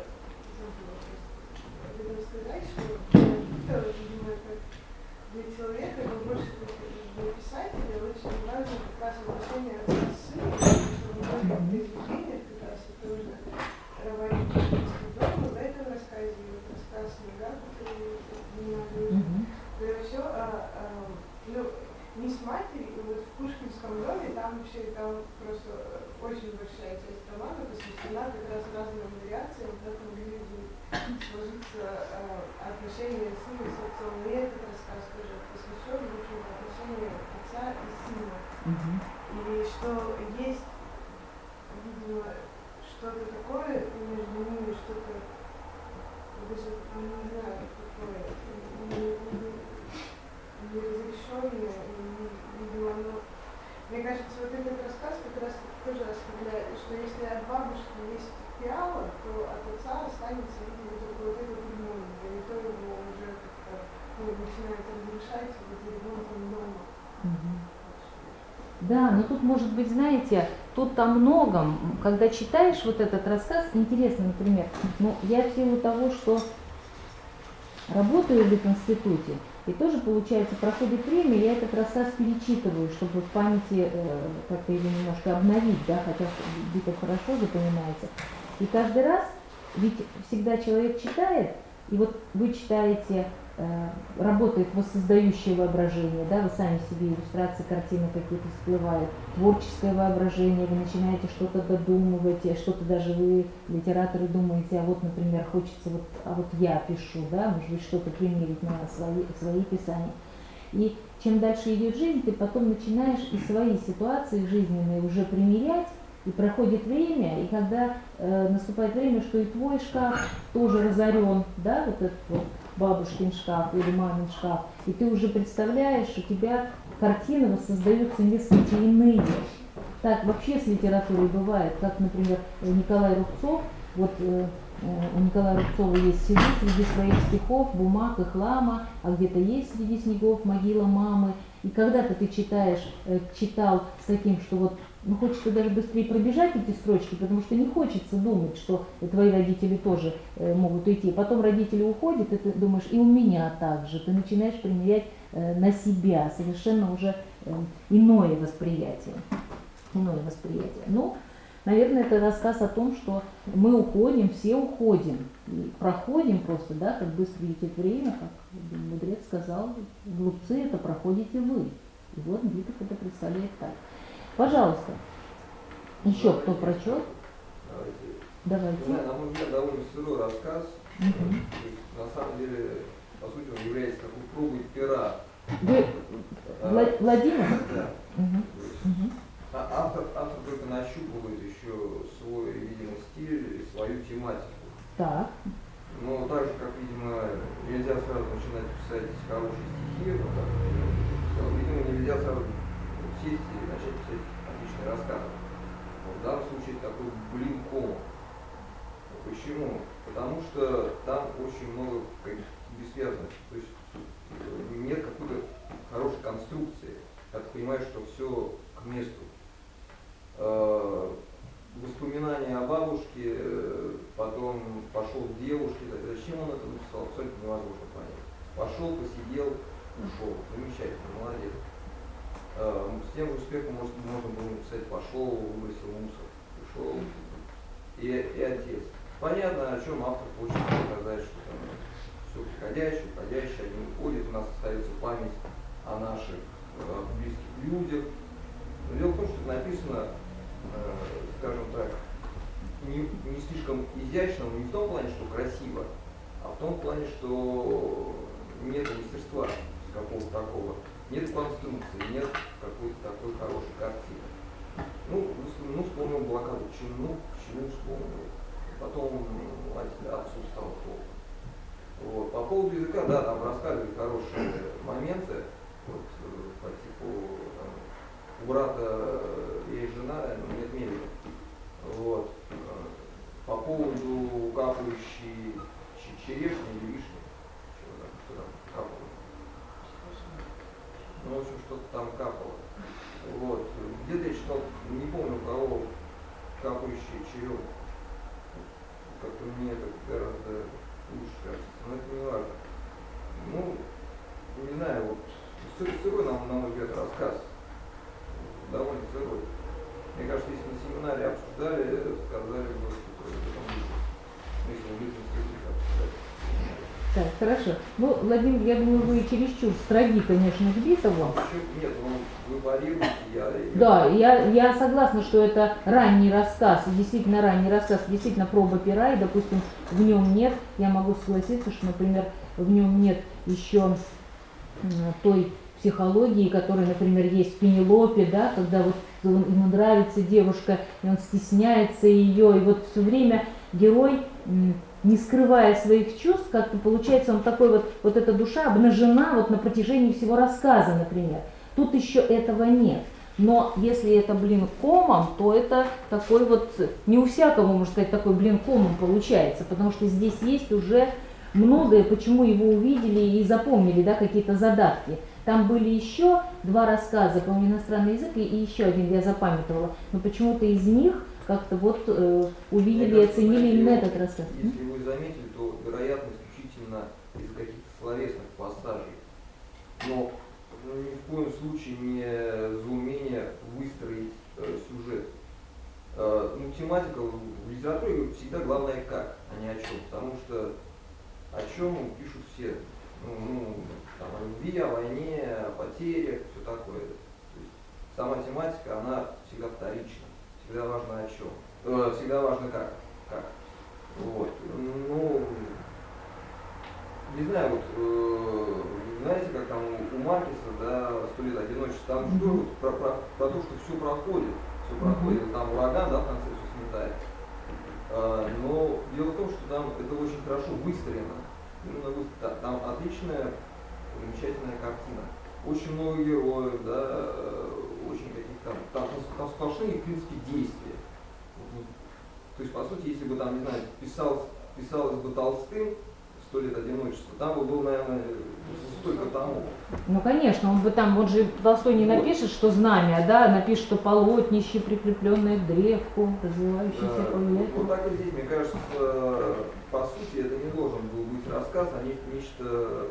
сказать, что тоже, видимо, как для человека, но больше для писателя очень важно как раз отношение отца с сыном, потому что в многих произведениях как раз это уже Раванин дома, в этом рассказе, вот рассказ «Снега», который это все не с матерью, вот в Пушкинском доме, там вообще там просто очень большая часть романа посвящена как раз разным вариациям, как могли сложиться отношения сына с отцом. И этот рассказ тоже посвящен, в общем, отношению отца и сына. И что есть, видимо, что-то такое между ними, что-то, даже не знаю, такое неразрешенное, видимо, оно... Мне кажется, вот этот рассказ как раз тоже оставляет, что если от бабушки есть пиала, то от отца останется, видимо, только вот этот гармония, и то его уже как-то начинает разрушать вот ремонтом дома. Да, но тут может быть, знаете, тут о многом, когда читаешь вот этот рассказ, интересно, например, ну, я в силу того, что работаю в институте, и тоже, получается, проходит время, я этот рассказ перечитываю, чтобы в памяти как-то его немножко обновить, да, хотя где-то хорошо запоминается. И каждый раз, ведь всегда человек читает, и вот вы читаете, работает воссоздающее воображение, да, вы сами себе иллюстрации, картины какие-то всплывают, творческое воображение, вы начинаете что-то додумывать, что-то даже вы, литераторы, думаете, а вот, например, хочется, вот, а вот я пишу, да, может быть, что-то примерить на свои писания. И чем дальше идет жизнь, ты потом начинаешь и свои ситуации жизненные уже примерять, и проходит время, и когда наступает время, что и твой шкаф тоже разорен, да, вот этот вот бабушкин шкаф или мамин шкаф, и ты уже представляешь, у тебя картины воссоздаются несколько иные. Так вообще с литературой бывает, как, например, Николай Рубцов, вот у Николая Рубцова есть село среди своих стихов, бумаг и хлама, а где-то есть среди снегов могила мамы. И когда-то ты читал с таким, что вот, ну, хочется даже быстрее пробежать эти строчки, потому что не хочется думать, что твои родители тоже могут уйти. Потом родители уходят, и ты думаешь, и у меня так же. Ты начинаешь примерять на себя совершенно уже иное восприятие. Ну, наверное, это рассказ о том, что мы уходим, все уходим, и проходим просто, да, как быстро летит время, как мудрец сказал, глупцы, это проходите вы. И вот Битов это представляет так. Пожалуйста, еще кто прочел? Давайте. На мой взгляд, довольно сырой рассказ. На самом деле, по сути, он является такой пробой пера. Владимир? Да. Автор только нащупывает еще свой, видимо, стиль, свою тематику. Так. Но так же, как, видимо, нельзя сразу начинать писать хорошие стихи, видимо, нельзя сразу сесть и начать писать отличный рассказ. В данном случае такой блин-ком. Почему? Потому что там очень много каких-то бессвязностей. То есть нет какой-то хорошей конструкции. Я понимаю, что все к месту. Воспоминания о бабушке, потом пошел к девушке, зачем он это написал, абсолютно невозможно понять. Пошел, посидел, ушел. Замечательно, молодец. С тем же успехом можно было написать, пошел, выбросил мусор, ушел. И отец. Понятно, о чем автор хочет сказать, что там все приходящее, уходящее, они уходят, у нас остается память о наших близких людях. Но дело в том, что написано, скажем так, не слишком изящно, но не в том плане, что красиво, а в том плане, что нет мастерства какого-то такого, нет конструкции, нет какой-то такой хорошей картины. Ну, вспомните ну, блокаду Чину, вспомнил. Потом отцу стал плохо. Вот. По поводу языка, да, там рассказывали хорошие моменты. Вот, по типу, там, у брата есть жена, но нет мебели. Вот. По поводу капающей черешни или вишни, что там капало. Ну, в общем, что-то там капало. Вот. Где-то я читал, не помню у кого, капающий череп. Как-то мне это гораздо лучше кажется, но это не важно. Ну, не знаю, вот сырой, на мой взгляд, рассказ. Довольно сырой. Мне кажется, если на семинаре обсуждали, сказали бы, что это там будет. Если в личности обсуждать. Так, хорошо. Ну, Владимир, я думаю, вы чересчур строги, конечно, к Битову. Нет, ну, вы парируете, Да, я согласна, что это ранний рассказ, действительно ранний рассказ, действительно проба пера, и, допустим, в нем нет, я могу согласиться, что, например, в нем нет еще той психологии, которая, например, есть в Пенелопе, да, когда вот ему нравится девушка, и он стесняется ее, и вот все время герой, не скрывая своих чувств, как-то получается, он такой вот эта душа обнажена вот на протяжении всего рассказа, например. Тут еще этого нет. Но если это блин комом, то это такой вот, не у всякого, можно сказать, такой блин комом получается, потому что здесь есть уже многое, почему его увидели и запомнили, да, какие-то задатки. Там были еще два рассказа, по-моему, иностранный язык, и еще один я запамятовала, но почему-то из них как-то вот увидели и оценили именно этот рассказ. Если вы заметили, то, вероятно, исключительно из-за каких-то словесных пассажей. Но ни в коем случае не за умение выстроить сюжет. Ну, тематика в литературе всегда главное как, а не о чем. Потому что о чем пишут все. Там, о любви, о войне, о потерях, все такое. То есть сама тематика, она всегда вторична. Всегда важно о чем. Всегда важно как. Вот. Ну, не знаю, вот, знаете, как там у Маркеса, да, «100 лет одиночества», там что вот про то, что все проходит, там ураган, да, в конце все сметает. Но дело в том, что там это очень хорошо выстроено. Там отличная, замечательная картина. Очень много героев, да, очень каких-то там сплошные, в принципе, действия. То есть, по сути, если бы там, не знаю, писалось бы Толстым «100 лет одиночества», там бы был, наверное, столько томов. Ну, конечно, он бы там, вот же Толстой не напишет, что знамя, да, напишет, что полотнище, прикрепленное к древку, развивающееся по ветру. Вот так и здесь, мне кажется, по сути, это не должен был быть рассказ, а нечто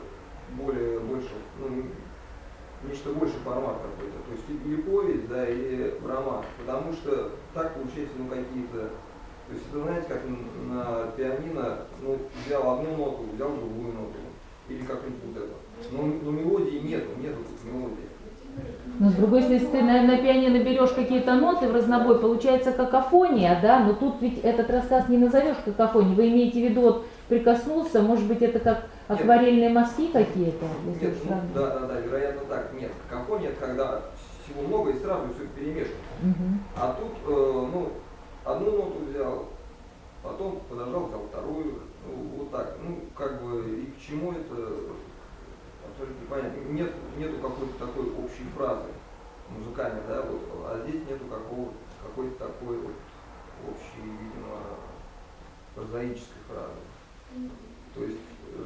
больше формат какой-то. То есть или повесть, да, или роман. Потому что так получается, какие-то. То есть это, знаете, как на пианино, взял одну ноту, взял другую ноту. Или как-нибудь вот это. Но мелодии нету тут мелодии. Но с другой стороны, если ты на пианино берешь какие-то ноты в разнобой, получается какофония, да, но тут ведь этот рассказ не назовешь какофонией. Вы имеете в виду, вот прикоснулся, может быть, это как акварельные мазки какие-то? Нет, да, вероятно так. Нет, какофония это когда всего много и сразу все перемешано. А тут, одну ноту взял, потом подождал, взял вторую, вот так. И к чему это абсолютно непонятно. Нету какой-то такой общей фразы музыкальной, да, вот, а здесь нету какой-то такой вот общей, видимо, прозаической фразы. То есть,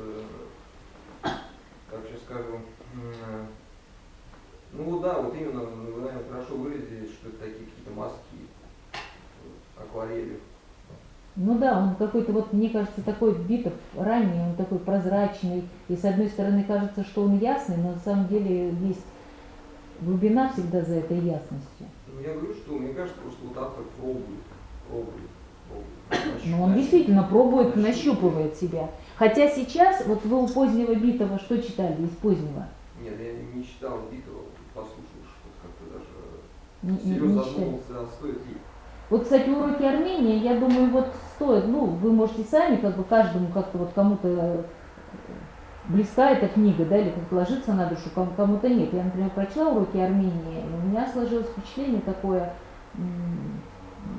как сейчас скажу, именно, вы, наверное, хорошо выразили, что это такие какие-то мазки, акварели. Ну да, он какой-то, вот мне кажется, такой Битов ранний, он такой прозрачный, и с одной стороны кажется, что он ясный, но на самом деле есть глубина всегда за этой ясностью. Я говорю, что мне кажется, что вот автор пробует. Ну он действительно пробует, нащупывает себя. Хотя сейчас, вот вы у позднего Битова что читали из позднего? Нет, я не читал Битова, послушаешь, как-то даже Не серьезно читали. задумался, а стоит ли. Вот, кстати, уроки Армении, я думаю, вот стоит, вы можете сами, каждому как-то вот кому-то близка эта книга, да, или как-то ложится на душу, кому-то нет. Я, например, прочла уроки Армении, и у меня сложилось впечатление такое,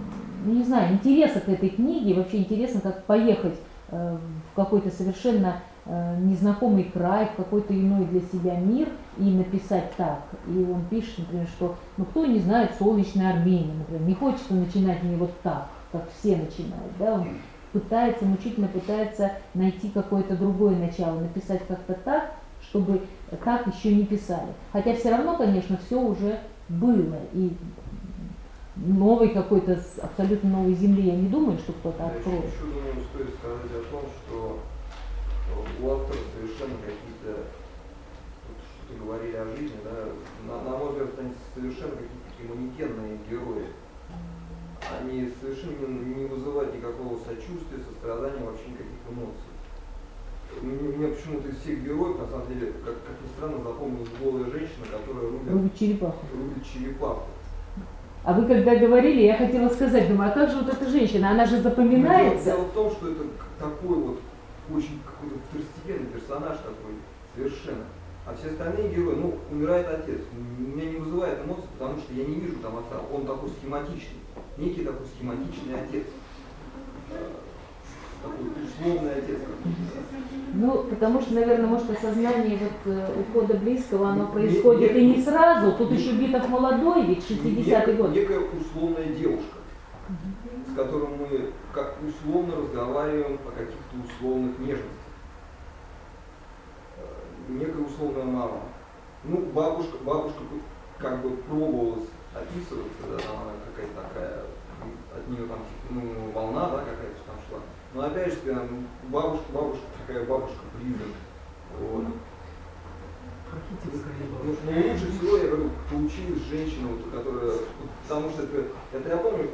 ну, не знаю, интереса к этой книге, вообще интересно, как поехать в какой-то совершенно незнакомый край, в какой-то иной для себя мир и написать так. И он пишет, например, что ну кто не знает солнечной Армении, например, не хочется начинать не вот так, как все начинают, да, он пытается, мучительно пытается найти какое-то другое начало, написать как-то так, чтобы так еще не писали. Хотя все равно, конечно, все уже было, и новой какой-то, абсолютно новой земли я не думаю, что кто-то откроет. Я еще думаю, стоит сказать о том, что у автора совершенно какие-то, вот что-то говорили о жизни, да, на мой взгляд, они совершенно какие-то манекенные герои. Они совершенно не вызывают никакого сочувствия, сострадания, вообще никаких эмоций. Мне почему-то из всех героев, на самом деле, как ни странно, запомнилась голая женщина, которая рубит черепаху. А вы когда говорили, я хотела сказать, думаю, а как же вот эта женщина, она же запоминается? Дело в том, что это такой вот очень какой-то второстепенный персонаж такой, совершенно. А все остальные герои, ну, умирает отец. Меня не вызывает эмоций, потому что я не вижу там отца. Он такой схематичный, некий такой схематичный отец. Такой условный отец. Ну, потому что, наверное, может, осознание вот ухода близкого, оно происходит и не сразу. Тут еще Битов молодой, ведь 60-й год. Некая условная девушка, с которой мы как условно разговариваем о каких-то условных нежностях. Некая условная мама. Ну, бабушка как бы пробовалась описываться, да, там она какая-то такая, от нее там ну, волна, да, какая-то там шла. Но опять же, бабушка такая бабушка-призрак. Вот. Но лучше всего, я говорю, получилась женщина, вот, которая, потому что это я помню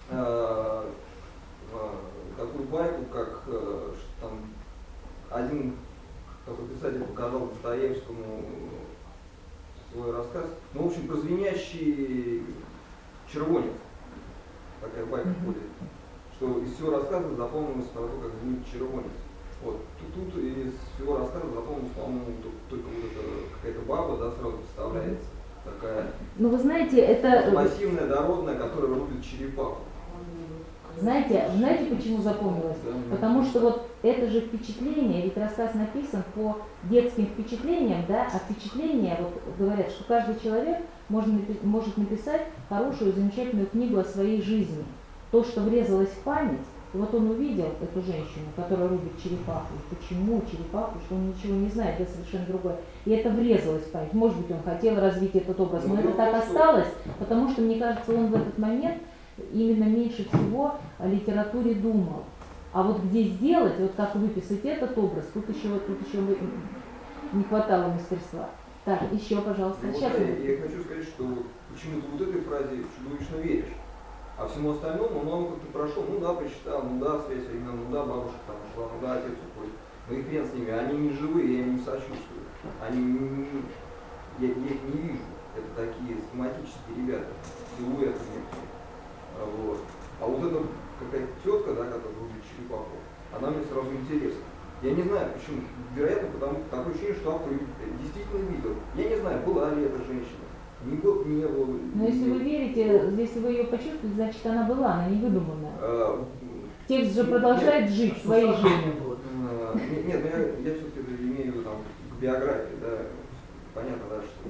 такую байку, как там один такой писатель показал Достоевскому свой рассказ, ну, в общем, про звенящий червонец, такая байка ходит, что из всего рассказа запомнилось про то, как звенит червонец. Вот. Тут из всего рассказа запомнилось, по-моему, только вот эта какая-то баба, да, сразу представляется, такая. Ну, вы знаете, это... Массивная, дородная, которая рубит черепаху. Знаете, почему запомнилось? Потому что вот это же впечатление, ведь рассказ написан по детским впечатлениям, да, а впечатления, вот говорят, что каждый человек может написать хорошую, замечательную книгу о своей жизни. То, что врезалось в память, и вот он увидел эту женщину, которая рубит черепаху, почему черепаху, что он ничего не знает, это совершенно другое. И это врезалось в память. Может быть, он хотел развить этот образ, но это так осталось, потому что, мне кажется, он в этот момент именно меньше всего о литературе думал. А вот где сделать, вот как выписать этот образ, тут еще не хватало мастерства. Так, еще, пожалуйста. Вот, сейчас я хочу сказать, что почему-то вот этой фразе чудовищно веришь. А всему остальному, ну, как ты прошел, ну да, прочитал, ну да, связь времена, ну да, бабушка там ушла, ну да, отец уходит. Ну и хрен с ними, они не живые, я им не сочувствую. Я их не вижу. Это такие схематические ребята, силуэты некие. Вот. А вот эта какая-то тетка, да, которая рубит черепаху, она мне сразу интересна. Я не знаю почему, вероятно, потому что такое ощущение, что автор действительно видел. Я не знаю, была ли эта женщина. Не было. Но если вы верите, если вы ее почувствуете, значит она была, она не выдуманная. Текст же продолжает жить своей жизнью. Нет, но я все-таки имею в виду там к биографии, да. Понятно, да, что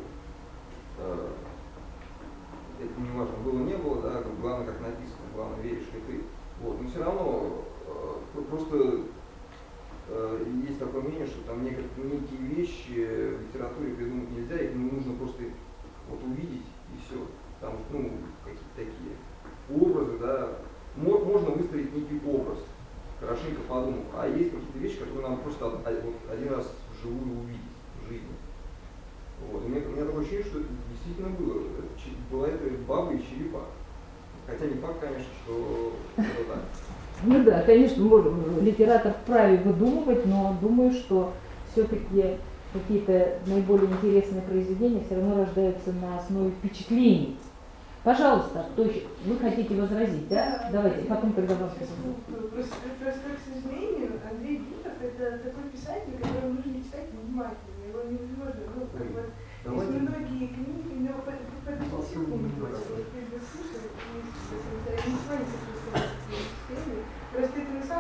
это не важно, было, не было, да, главное, как написано, главное, веришь ли ты. Вот, но все равно просто есть такое мнение, что там некие вещи в литературе придумать нельзя, их нужно просто вот увидеть и все. Там, ну, какие-то такие образы, да. Можно выстроить некий образ, хорошенько подумав. А есть какие-то вещи, которые надо просто вот один раз вживую увидеть в жизни. Вот. У меня такое ощущение, что это действительно было. Была эта баба и черепаха. Хотя не факт, конечно, что это так. Ну да, конечно, литератор вправе выдумывать, но думаю, что все-таки какие-то наиболее интересные произведения все равно рождаются на основе впечатлений. Пожалуйста, кто еще? Вы хотите возразить, да? Давайте, потом тогда вам скажу. Просто, к сожалению, Андрей Битов — это такой писатель, который нужно читать внимательно. Его невозможно, ну, как бы, есть многие книги, но по секунду, вот ты бы слушал, и не с вами согласен.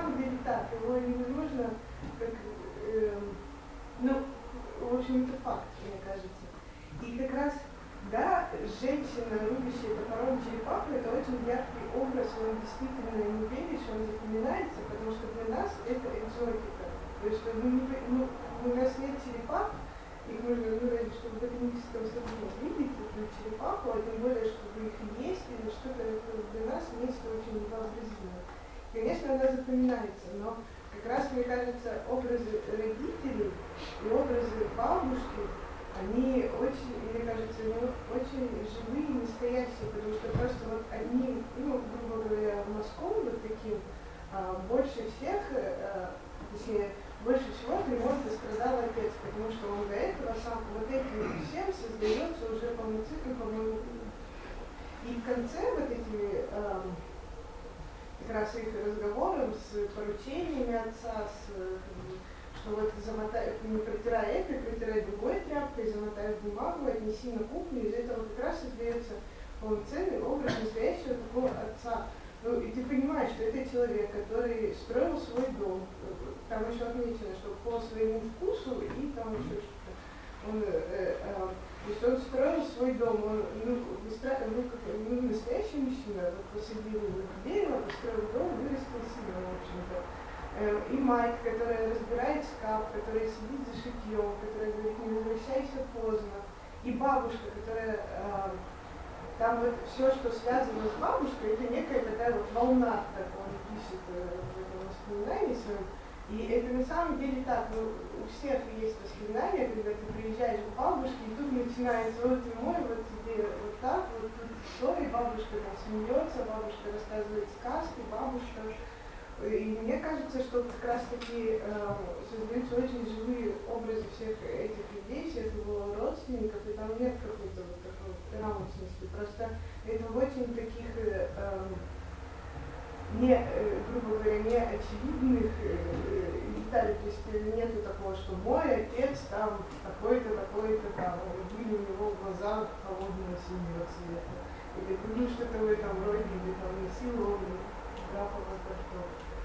самом деле так, его невозможно, как, ну, в общем, это факт, мне кажется. И как раз, да, женщина, рубящая топором черепаху, это очень яркий образ, он действительно не веришь, он запоминается, потому что для нас это экзотика. То есть, у нас нет черепах, их нужно, разве что в ботаническом саду видеть, эту черепаху, а тем более, чтобы их есть, или что-то для нас нечто очень невообразимое. Конечно, она запоминается, но как раз, мне кажется, образы родителей и образы бабушки, они очень, мне кажется, очень живые и настоящие, потому что просто вот одним, грубо говоря, мазком вот таким, больше всех, точнее, больше всего от ремонта страдал отец, потому что он до этого сам вот этим всем создается уже полноценным, и в конце вот этими как раз их разговором с поручениями отца, что вот замотай, не протирай это, протирай другой тряпкой, замотай в бумагу, отнеси на кухню, из этого как раз создается полноценный образ настоящего такого отца. Ну, и ты понимаешь, что это человек, который строил свой дом. Там еще отмечено, что по своему вкусу и там еще что-то. То есть он строил свой дом, он настоящий мужчина, вот посадил дерево, построил дом, вырастил сына, в общем-то. И мать, которая разбирает шкаф, которая сидит за шитьем, которая говорит, не возвращайся поздно. И бабушка, которая там вот все, что связано с бабушкой, это некая такая вот волна, как он пишет в этом воспоминании своем. И это на самом деле так, у всех есть воспоминания, когда ты приезжаешь к бабушке, и тут начинается, вот ты мой, вот тебе вот так, вот тут история, бабушка там смеется, бабушка рассказывает сказки, бабушка. И мне кажется, что как раз таки создаются очень живые образы всех этих людей, всех его родственников, и там нет какой-то вот такой рамочности. Просто это в очень таких, грубо говоря, не очевидных деталей. То есть нету такого, что мой отец там такой-то, такой-то там, были у него глаза холодного синего цвета. Или что-то в этом роде, или там носил он графа что.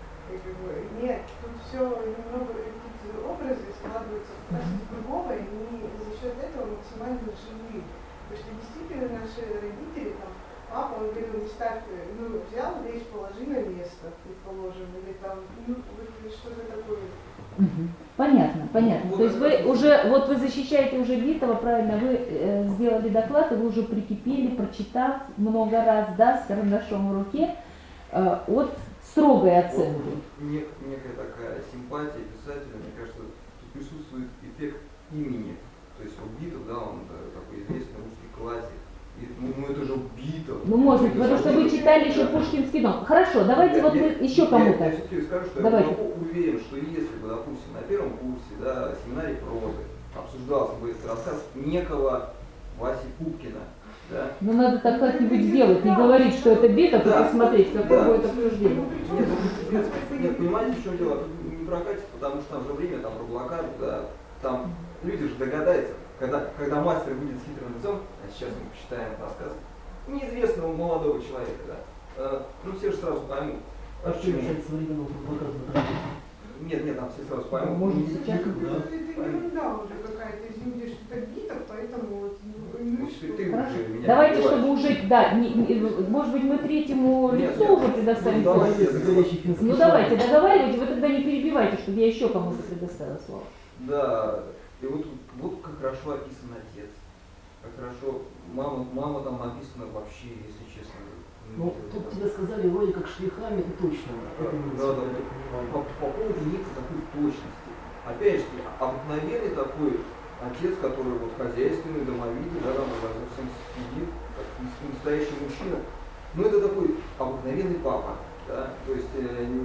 Нет, тут все немного какие-то образы складываются как раз из другого, и они за счет этого максимально живые. Потому что действительно наши родители, там, папа, он говорил, не ставь, взял вещь, положи на место, предположим, или там, вот что-то такое. Понятно, понятно. То есть вы уже, вот вы защищаете уже Битова, правильно, вы сделали доклад, и вы уже прикипели, прочитав много раз, да, с карандашом в руке, от строгой оценки. Некая такая симпатия писателя, мне кажется, тут присутствует эффект имени. То есть вот Битов, да, он такой известный русский классик. И, это же Битов. Ну, может быть, потому что вы читали еще Пушкинский дом. Хорошо, давайте вот еще кому-то. Я все-таки скажу, что давайте. я глубоко уверен, что если бы, допустим, на первом курсе, да, семинаре прозы обсуждался бы этот рассказ некого Васи Пупкина, да? Ну, надо так как-нибудь сделать, не говорить, что это Битов, да, и посмотреть, какое да. будет обсуждение. Нет, понимаете, в чем дело? Тут не прокатит, потому что там же время, там про блокаду, да, там люди же догадаются, когда мастер будет с хитрым лицом, а сейчас мы почитаем рассказ неизвестного молодого человека, да, все же сразу поймут. А что мешает современному блокаду? Нет, там все сразу поймут. Может, сейчас? Это ерунда уже какая-то, извините, что это Битов, поэтому вот, Хорошо. Давайте, чтобы уже, да, может быть, мы третьему лицу уже предоставим слово. Ну давайте, договаривайте, вы тогда не перебивайте, чтобы я еще кому-то предоставила слово. Да, и вот как хорошо описан отец, как хорошо мама там написана вообще, если честно. Ну, тут тебе сказали вроде как штрихами, это точно. Да, по поводу некой такой точности. Опять же, обыкновенный такой отец, который вот хозяйственный, домовитый, да, там совсем сидит, как настоящий мужчина. Ну, это такой обыкновенный папа. Да? То есть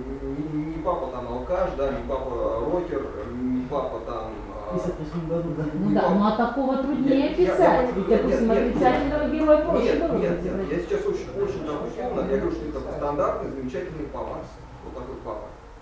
не папа там алкаш, да, не папа рокер, не папа там... Ну да, ну а такого труднее писать, ведь, допустим, отрицательного героя проще было. Нет, я сейчас очень так условно, я говорю, что это стандартный, замечательный папа, вот такой папа.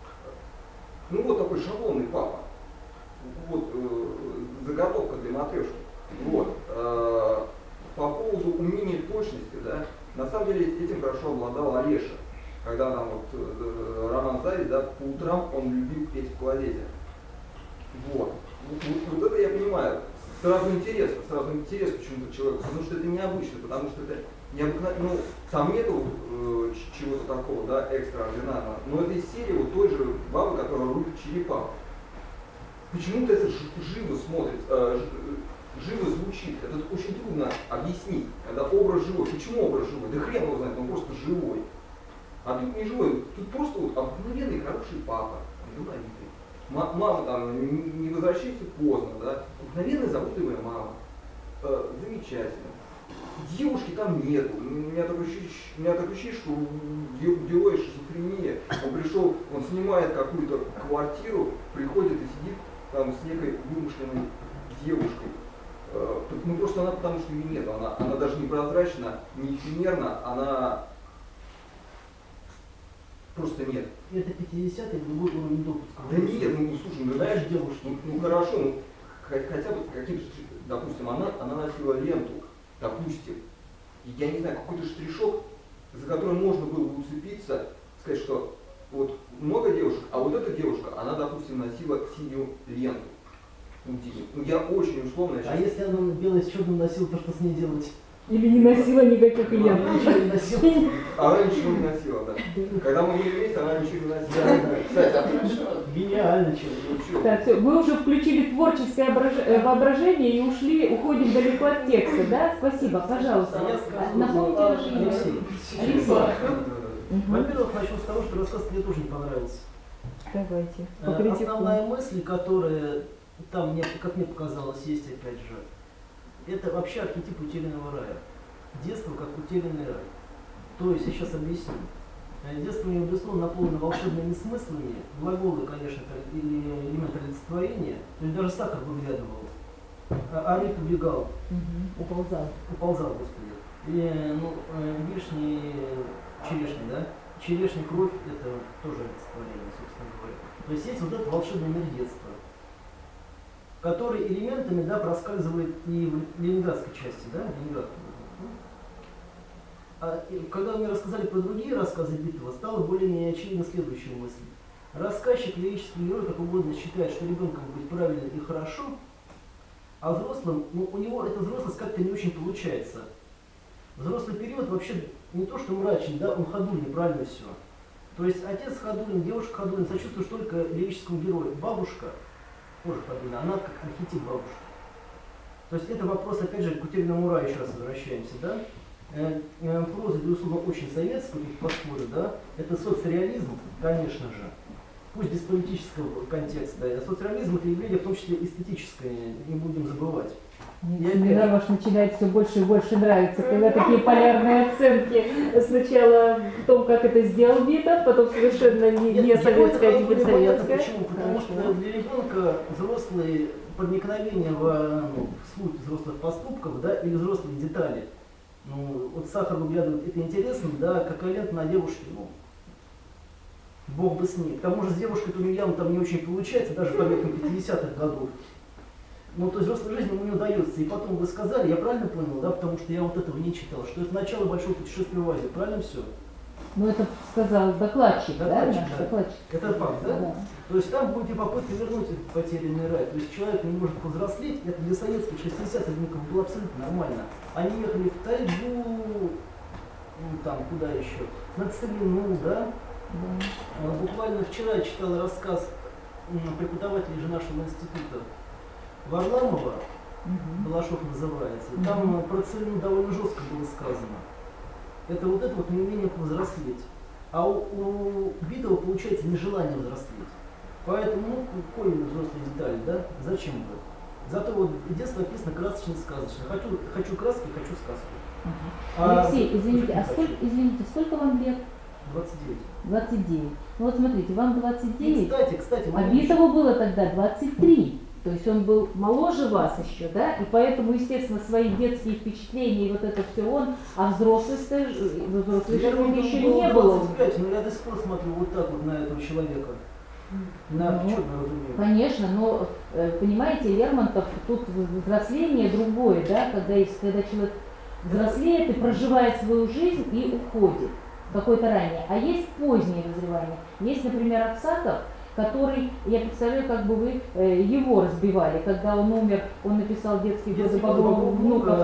Ну вот такой шаблонный папа, вот заготовка для матрешки. Вот. По поводу умения точности, да, на самом деле этим хорошо обладал Олеша. когда там вот Роман Савич, да, по утрам он любил петь в клозете. Вот. Вот это я понимаю. Сразу интерес почему-то человеку, потому что это необычно, потому что это необыкновенно, ну, там нету чего-то такого, да, экстраординарного, но это из серии вот той же бабы, которая рубит черепа. Почему-то это живо смотрится, живо звучит, это очень трудно объяснить, когда образ живой. Почему образ живой? Да хрен его знает, он просто живой. А тут не живой, тут просто вот обыкновенный хороший папа, деловитый. Мама там не возвращается поздно, да, обыкновенная заботливая мама, замечательно. Девушки там нету, у меня такое ощущение, что у героя шизофрения, он пришел, он снимает какую-то квартиру, приходит и сидит там с некой вымышленной девушкой. Ну просто она, потому что ее нет, она даже не прозрачна, не эфемерна, она просто нет. Это 50-й другой уровень допуска. Да нет, ну слушай, ну знаешь девушки. Ну хорошо, ну хотя бы каким-то, допустим, она носила ленту, допустим, и я не знаю, какой-то штришок, за который можно было бы уцепиться, сказать, что вот много девушек, а вот эта девушка, она, допустим, носила синюю ленту. Ну я очень условно. А если она белое с черным носила, то что с ней делать? Или не носила никаких лент. Она ничего не носила, да. Когда мы были вместе, она ничего не носила. Кстати, гениально, что. Так, все, мы уже включили творческое воображение и уходим далеко от текста, да? Спасибо, пожалуйста. Напомните ваше имя. Алексей. Во-первых, начну с того, что рассказ мне тоже не понравился. Давайте. Основная мысль, которая там, как мне показалось, есть опять же, это вообще архетип утерянного рая. Детство как утерянный рай. То есть, я сейчас объясню. Детство у него, безусловно, наполнено волшебными смыслами. Глаголы, конечно, или элемент олицетворения. То есть даже сахар выглядывал. А рыб убегал. Уползал. Уползал, господи. И, вишни, черешни, да? Черешня, кровь, это тоже олицетворение, собственно говоря. То есть есть вот этот волшебный мир детства, который элементами, да, проскальзывает и в ленинградской части, да, Ленинград. Когда мне рассказали про другие рассказы Битова, стало более-менее очевидно следующая мысль. Рассказчик, лирический герой, как угодно считает, что ребенком быть правильно и хорошо, а взрослым, у него эта взрослость как-то не очень получается. Взрослый период вообще не то что мрачный, да, он ходульный, правильно все. То есть отец ходулин, девушка ходулин, сочувствуешь только лирическому герою. Бабушка тоже ходульна, она как архетип бабушки. То есть это вопрос, опять же, к утерянному раю, еще раз возвращаемся, да. Проза, безусловно, очень советская, тут поспорю, да. Это соцреализм, конечно же, пусть без политического контекста. Соцреализм — это явление, в том числе эстетическое, не будем забывать. Мне ваш начинает все больше и больше нравиться, когда такие полярные оценки. Сначала в том, как это сделал Битов, потом совершенно не советское, а теперь советское. Почему? Потому что для ребенка взрослые проникновения в суть взрослых поступков, да, или взрослые детали. Вот сахар выглядывает, это интересно, да, какая лента на девушке, бог бы с ней. К тому же с девушкой-то у нее явно там не очень получается, даже по меркам 50-х годов. То есть взрослой жизни ему не удается. И потом вы сказали, я правильно понял, да, потому что я вот этого не читал, что это начало большого путешествия в Азию, правильно все? Это сказал докладчик, да? Докладчик. Это факт, да? То есть там будет попытка вернуть этот потерянный рай. То есть человек не может повзрослеть, это для советских 60-х годов было абсолютно нормально. Они ехали в тайгу, там, куда еще, на Целину, да? Буквально вчера я читал рассказ преподавателя же нашего института Варламова, Балашов называется. Там про Целину довольно жестко было сказано. Это вот неумение повзрослеть. А у Битова получается нежелание взрослеть. Поэтому, какой взрослые детали, да? Зачем бы? Зато вот детство описано красочно и сказочно. Хочу краски, хочу сказку. Алексей, извините, сколько вам лет? 29. 29. Вот смотрите, вам 29, и, кстати, а Битову было тогда 23. То есть он был моложе вас еще, да? И поэтому, естественно, свои детские впечатления и вот это все он, а взрослость еще не было. 25, но я до сих пор смотрю вот так вот на этого человека. Конечно, но понимаете, Лермонтов, тут взросление другое, да, когда человек взрослеет и проживает свою жизнь и уходит. какое-то раннее, а есть позднее вызревание. Есть, например, Аксаков, который, я представляю, как бы вы его разбивали, когда он умер, он написал «Детские годы Боброва внука» в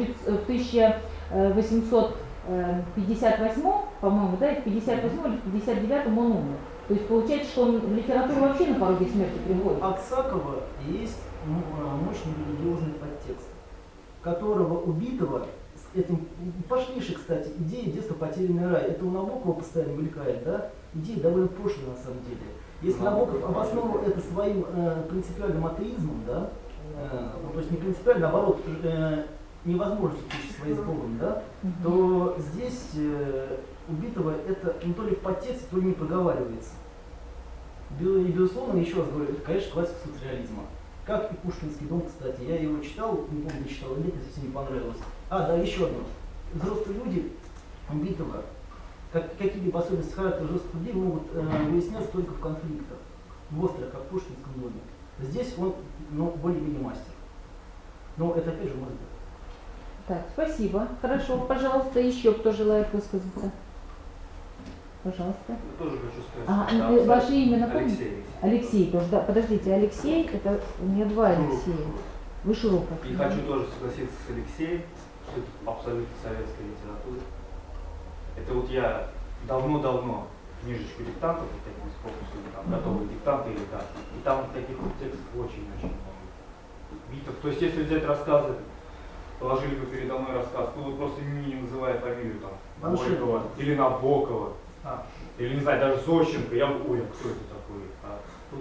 1858, по-моему, да, и в 58 или в 59 он умер. То есть получается, что он в литературу вообще на пороге смерти приводит. Аксакова есть мощный религиозный подтекст, которого убитого с этим, пошлейшей, кстати, идея детства потерянный рай. Это у Набокова постоянно мелькает, да? Идея довольно пошлая на самом деле. Если Набоков обосновал это своим принципиальным атеизмом, да, то есть не принципиально, наоборот, невозможность существовать с Богом, да, то здесь убитого это то ли в подтексте, то ли не проговаривается. И, безусловно, еще раз говорю, это, конечно, классика соцреализма. Как и Пушкинский дом, кстати. Я его читал, не помню, читал или нет, мне совсем не понравилось. Да, еще одно. Взрослые люди убитого, какие-либо особенности характера взрослых людей могут выясняться только в конфликтах, в острых, как в Пушкинском доме. Здесь он более-менее мастер. Но это опять же может быть. Так, спасибо. Хорошо, пожалуйста, еще кто желает высказаться? Пожалуйста. Я тоже хочу сказать. Ваше имя напомните? Алексей. Алексей, тоже, да, подождите, Алексей, это у меня два Алексея. Вы Широков. И хочу тоже согласиться с Алексеем, что это абсолютно советская литература. Это вот я давно книжечку диктантов, вот таких с фокусами, там, готовые диктанты или как. И там таких вот текстов очень-очень много. Битов. То есть если взять рассказы, положили бы передо мной рассказ, ну вот просто не называя фамилию там Горького или Набокова, или не знаю, даже Зощенко, я бы, ой, кто это такой? Тут,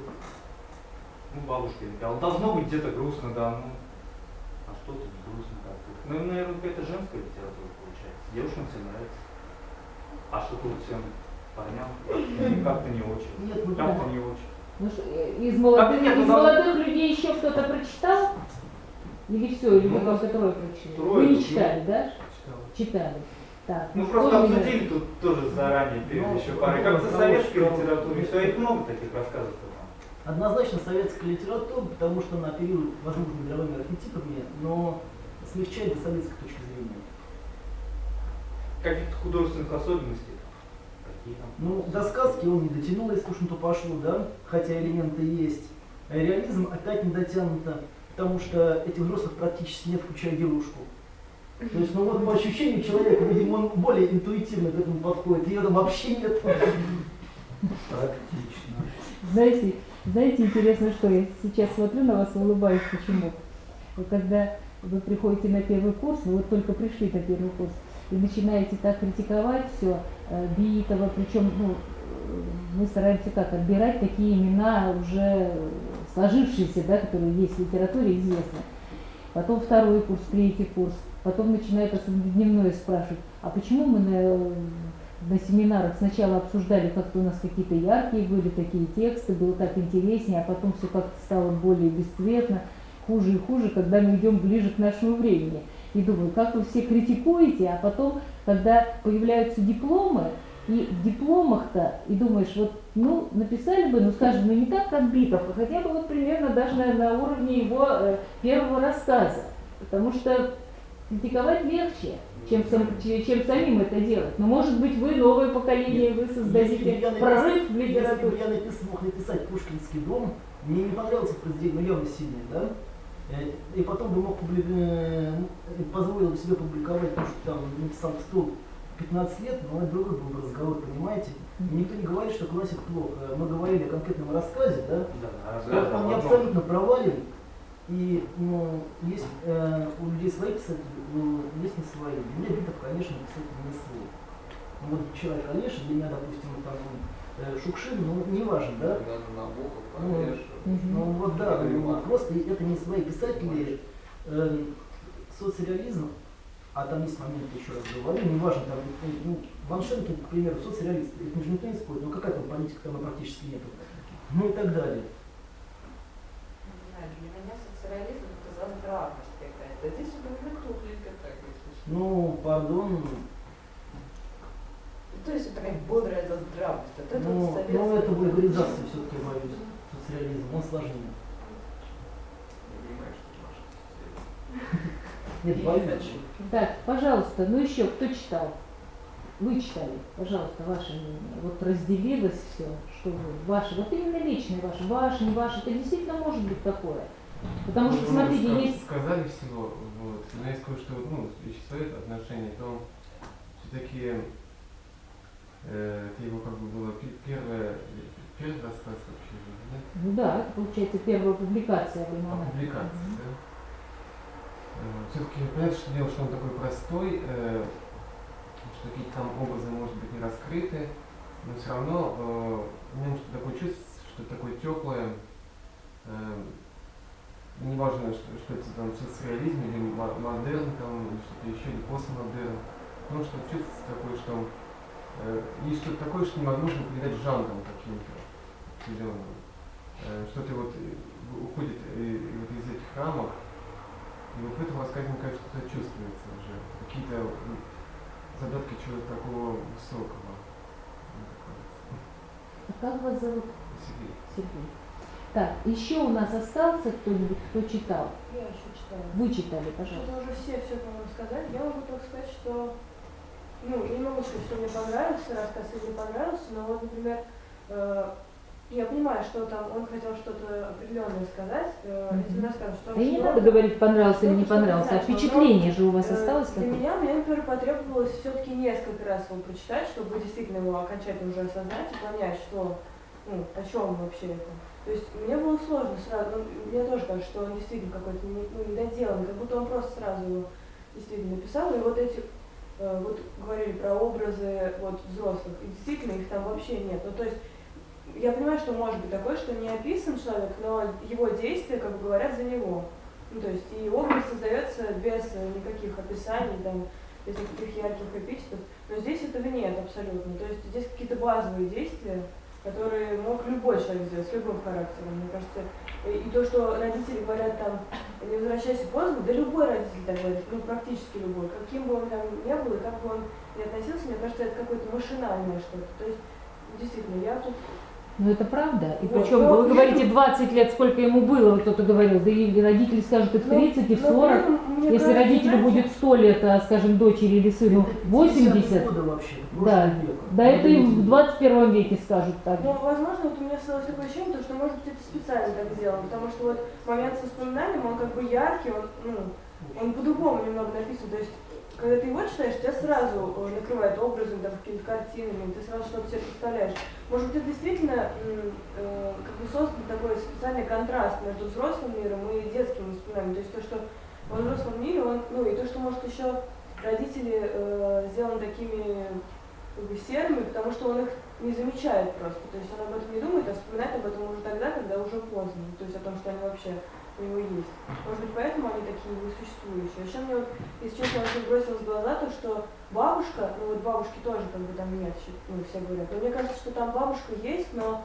бабушка написала, должно быть где-то грустно, да, а что тут грустно как-то? Ну, наверное, какая-то женская литература получается, девушкам все нравится. А что тут всем парням как-то не очень, как-то не очень. Ну, из молодых людей еще кто-то прочитал? Или все, или вы только трое прочитали? Вы не читали, да? Читали. Так, ну просто обсудили тут тоже заранее, перед еще парой. Как за советской литературой, все, их много таких рассказов. Однозначно советская литература, потому что она оперирует, возможно, мировыми архетипами, но смягчает до советской точки зрения. Каких-то художественных особенностей? Какие там? Ну, до сказки он не дотянул, если уж на то пошло, да, хотя элементы есть. А реализм опять не дотянуто, потому что этих взрослых практически нет, включая девушку. То есть, ну вот по ощущению человека, видимо, он более интуитивно к этому подходит, ее там вообще нет. Практично. Знаете, интересно, что я сейчас смотрю на вас и улыбаюсь, почему? Когда вы приходите на первый курс, вы вот только пришли на первый курс, и начинаете так критиковать все, Битова, причем, мы стараемся как, отбирать такие имена уже сложившиеся, да, которые есть в литературе, известны. Потом второй курс, третий курс, потом начинают особенно дневное спрашивать, а почему мы на семинарах сначала обсуждали, как-то у нас какие-то яркие были такие тексты, было так интереснее, а потом все как-то стало более бесцветно, хуже и хуже, когда мы идем ближе к нашему времени. И думаю, как вы все критикуете, а потом, когда появляются дипломы, и в дипломах-то, и думаешь, вот, написали бы, скажем, не так, как Битов, а хотя бы вот примерно даже на уровне его первого рассказа, потому что критиковать легче, чем самим это делать. Но может быть вы, новое поколение, вы создадите прорыв в литературе. Если бы я мог написать «Пушкинский дом», мне не понравился произведение, явно сильный, да? И потом бы мог позволил себе публиковать то, что там написал стол 15 лет, но это другой был разговор, понимаете? И никто не говорит, что классик плохо. Мы говорили о конкретном рассказе, да? Да, он не абсолютно провален. И есть у людей свои писатели, есть не свои. Для меня Битов, конечно, писатель не свой. Вот вчера, конечно, для меня, допустим, там Шукшин, не важен, да? Вот да, просто это не свои писатели. Соцреализм, а там есть момент, еще раз говорю, не важно, там, Ваншенкин, к примеру, соцреалист, это же никто не спорит, какая там политика там практически нету, и так далее. Для меня соцреализм это заздравность какая-то. Здесь уже тухленько так, если что. Пардон. То есть это такая бодрая заздравность. Вот это вот советская. Это вульгаризация все-таки, боюсь, соцреализм, он сложнее. Нет, боюсь. Так, пожалуйста, еще кто читал? вы читали, пожалуйста, ваше мнение. Вот разделилось все, что вы, ваше, вот именно личное ваше, не ваше, это действительно может быть такое. Потому что, смотрите, есть... Сказали всего, вот, но есть кое-что, ну, еще свое отношение, то все-таки это его как бы было первый рассказ вообще, да? Ну да, это получается первая публикация в альманахе. Публикация, да? Все-таки понятно, что дело, что он такой простой, что какие-то там образы, может быть, не раскрыты, но все равно в нем что такое чувство, что такое теплое, не важно, что это там соцреализм или модерн, там, или что-то еще, или постмодерн, потому что чувствуется такое, что есть что-то такое, что невозможно передать жанром каким-то определенным. Что-то вот уходит вот из этих рамок, и вот в этом рассказе, мне кажется, что-то чувствуется уже, какие-то задатки чего-то такого высокого. А как вас зовут? Сергей. Сергей. Так, еще у нас остался кто-нибудь, кто читал? Я еще читала. Вы читали, пожалуйста. Это уже все, по-моему, сказали. Я могу только сказать, что, ну, я не могу сказать, что мне понравился рассказ или не понравился, но вот, например, я понимаю, что там он хотел что-то определенное сказать этим рассказом. Что Да и не надо говорить, понравился или не понравился, а впечатление же у вас осталось для какое-то? меня, мне, например, потребовалось все-таки несколько раз его прочитать, чтобы действительно его окончательно уже осознать и понять, что, ну, о чем вообще это. То есть мне было сложно сразу, ну, мне тоже кажется, что он действительно какой-то недоделанный, как будто он просто сразу его действительно написал, и вот эти, вот говорили про образы вот взрослых, и действительно их там вообще нет. Ну, то есть я понимаю, что может быть такое, что не описан человек, но его действия как бы говорят за него. Ну, то есть и образ создается без никаких описаний, там, без никаких ярких эпитетов, но здесь этого нет абсолютно. То есть здесь какие-то базовые действия, которые мог любой человек сделать, с любым характером, мне кажется. И то, что родители говорят там, не возвращайся поздно, да любой родитель так говорит, ну практически любой, каким бы он там ни был и как бы он ни относился, мне кажется, это какое-то машинальное что-то. То есть, действительно, я тут... Ну это правда. И Вот, причем но вы говорите 20 лет, сколько ему было, кто-то говорил, да и родители скажут и в 30, и в 40. Если родителю будет 100 лет, а, скажем, дочери или сыну 80, вообще, да, да, это и в 21 веке скажут так. Ну, возможно, вот у меня осталось такое ощущение, что, может быть, это специально так сделано, потому что вот момент с воспоминанием, он как бы яркий, он по-другому немного написан, то есть, когда ты его читаешь, тебя сразу накрывает образом, там, какими-то картинами, ты сразу что-то себе представляешь. Может быть, это действительно как бы создан такой специальный контраст между взрослым миром и детским воспоминанием, то есть то, что во взрослом мире, ну, и то, что, может, еще родители сделаны такими как бы серыми, потому что он их не замечает просто, то есть он об этом не думает, а вспоминает об этом уже тогда, когда уже поздно, то есть о том, что они вообще у него есть. Может быть, поэтому они такие несуществующие. Еще мне вот, если честно, очень бросилось в глаза то, что бабушка, ну вот бабушки тоже как бы там нет, ну все говорят, но мне кажется, что там бабушка есть, но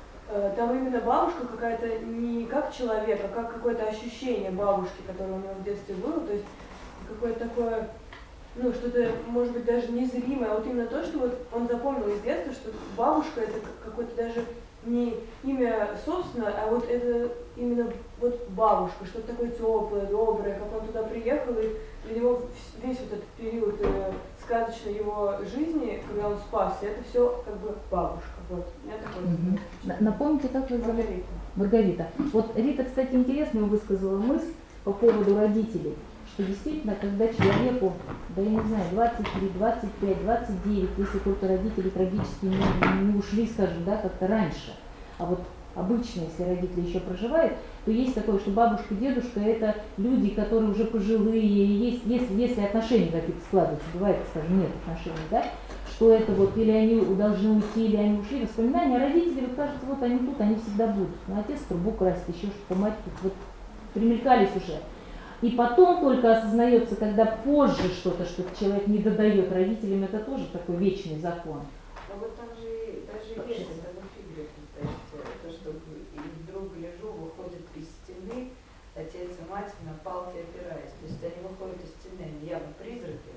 там именно бабушка какая-то не как человек, а как какое-то ощущение бабушки, которое у него в детстве было, то есть какое-то такое, ну, что-то, может быть, даже незримое, а вот именно то, что вот он запомнил из детства, что бабушка это какой-то даже не имя собственно, а вот это именно вот бабушка, что-то такое теплое, доброе, как он туда приехал, и для него весь вот этот период сказочной его жизни, когда он спасся, это все как бы бабушка. Вот, у меня такое. Напомните, как вы зовут? Маргарита. Маргарита. Вот Рита, кстати, интересную высказала мысль по поводу родителей, что действительно, когда человеку, да я не знаю, 23, 25, 29, если только родители трагически не ушли, скажем, да, как-то раньше, а вот обычно, если родители еще проживают, то есть такое, что бабушка, дедушка это люди, которые уже пожилые, есть, если отношения какие-то складываются, бывает, скажем, нет отношений, да, что это вот или они должны уйти, или они ушли, воспоминания о родителях, вот кажется, вот они тут, они всегда будут, ну, отец трубу красит, еще что-то, мать тут вот примелькались уже. И потом только осознается, когда позже что-то, что человек не додает родителям, это тоже такой вечный закон. А вот там же даже есть это фигура, то есть то, что вдруг лежу, выходит из стены, отец и мать на палке опираясь, то есть они выходят из стены, они явно призраки,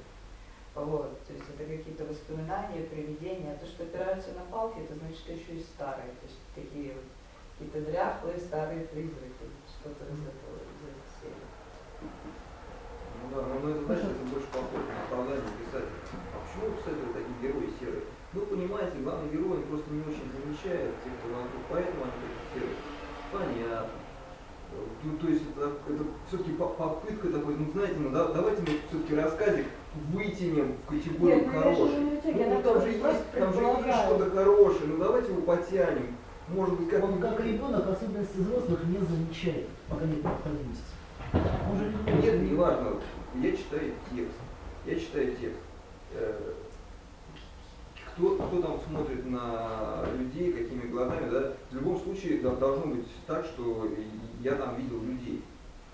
вот, то есть это какие-то воспоминания, привидения, а то, что опираются на палки, это значит, что еще и старые, то есть такие вот какие-то дряхлые старые призраки, что-то из этого, из этой серии. Ну да, но это значит, это больше похоже на оправдание писателя. А почему, кстати, вот такие герои серые? Ну, понимаете, главный герой он просто не очень замечает тех, кто вокруг, поэтому они такие серые. Понятно. Ну, то есть это все-таки попытка такой, ну знаете, ну давайте мы все-таки рассказик вытянем в категорию хороший. Ну там же есть что-то хорошее, ну давайте его потянем. Может быть, Он как ребенок особенности взрослых не замечает, пока нет необходимости. Он же ребенок. Нет, не важно. Я читаю текст. Я читаю текст. Кто там смотрит на людей, какими глазами, да? В любом случае должно быть так, что я там видел людей.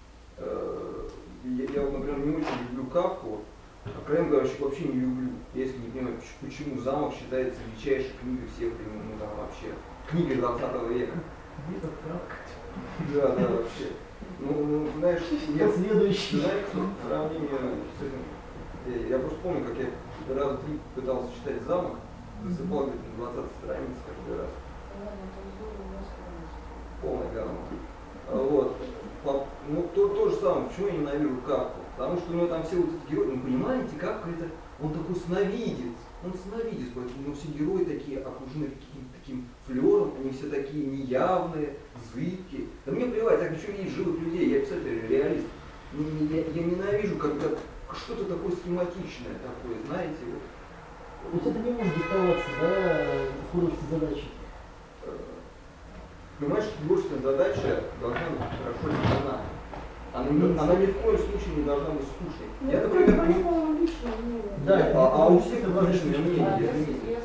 Я вот, например, не очень люблю Кафку, откровенно говоря, вообще не люблю. Если не понимаю, почему «Замок» считается величайшей книгой всех времен, ну там вообще, книгой 20 века. Да, вообще. Ну, знаешь, следующий. Знаешь, в сравнении с этим, я просто помню, как я раз 3 пытался читать «Замок», засыпал где-то на 20 страниц каждый раз. Полная говно. Вот. Ну, то же самое, почему я ненавижу Кафку? Потому что у него там все вот эти герои, ну понимаете, Кафка это, он такой сновидец, поэтому все герои такие окружены каким-то таким флером, они все такие неявные, зыбкие. Да мне плевать, я хочу видеть живых людей, я писатель, реалист. Я ненавижу, когда что-то такое схематичное такое, знаете, вот. То есть это не может диктоваться, да, художественной задачей? Понимаешь, художественная задача должна быть хорошо решена. Она ни в коем случае не должна быть скучной. Я, например, да, а у всех это личное мнение, извините.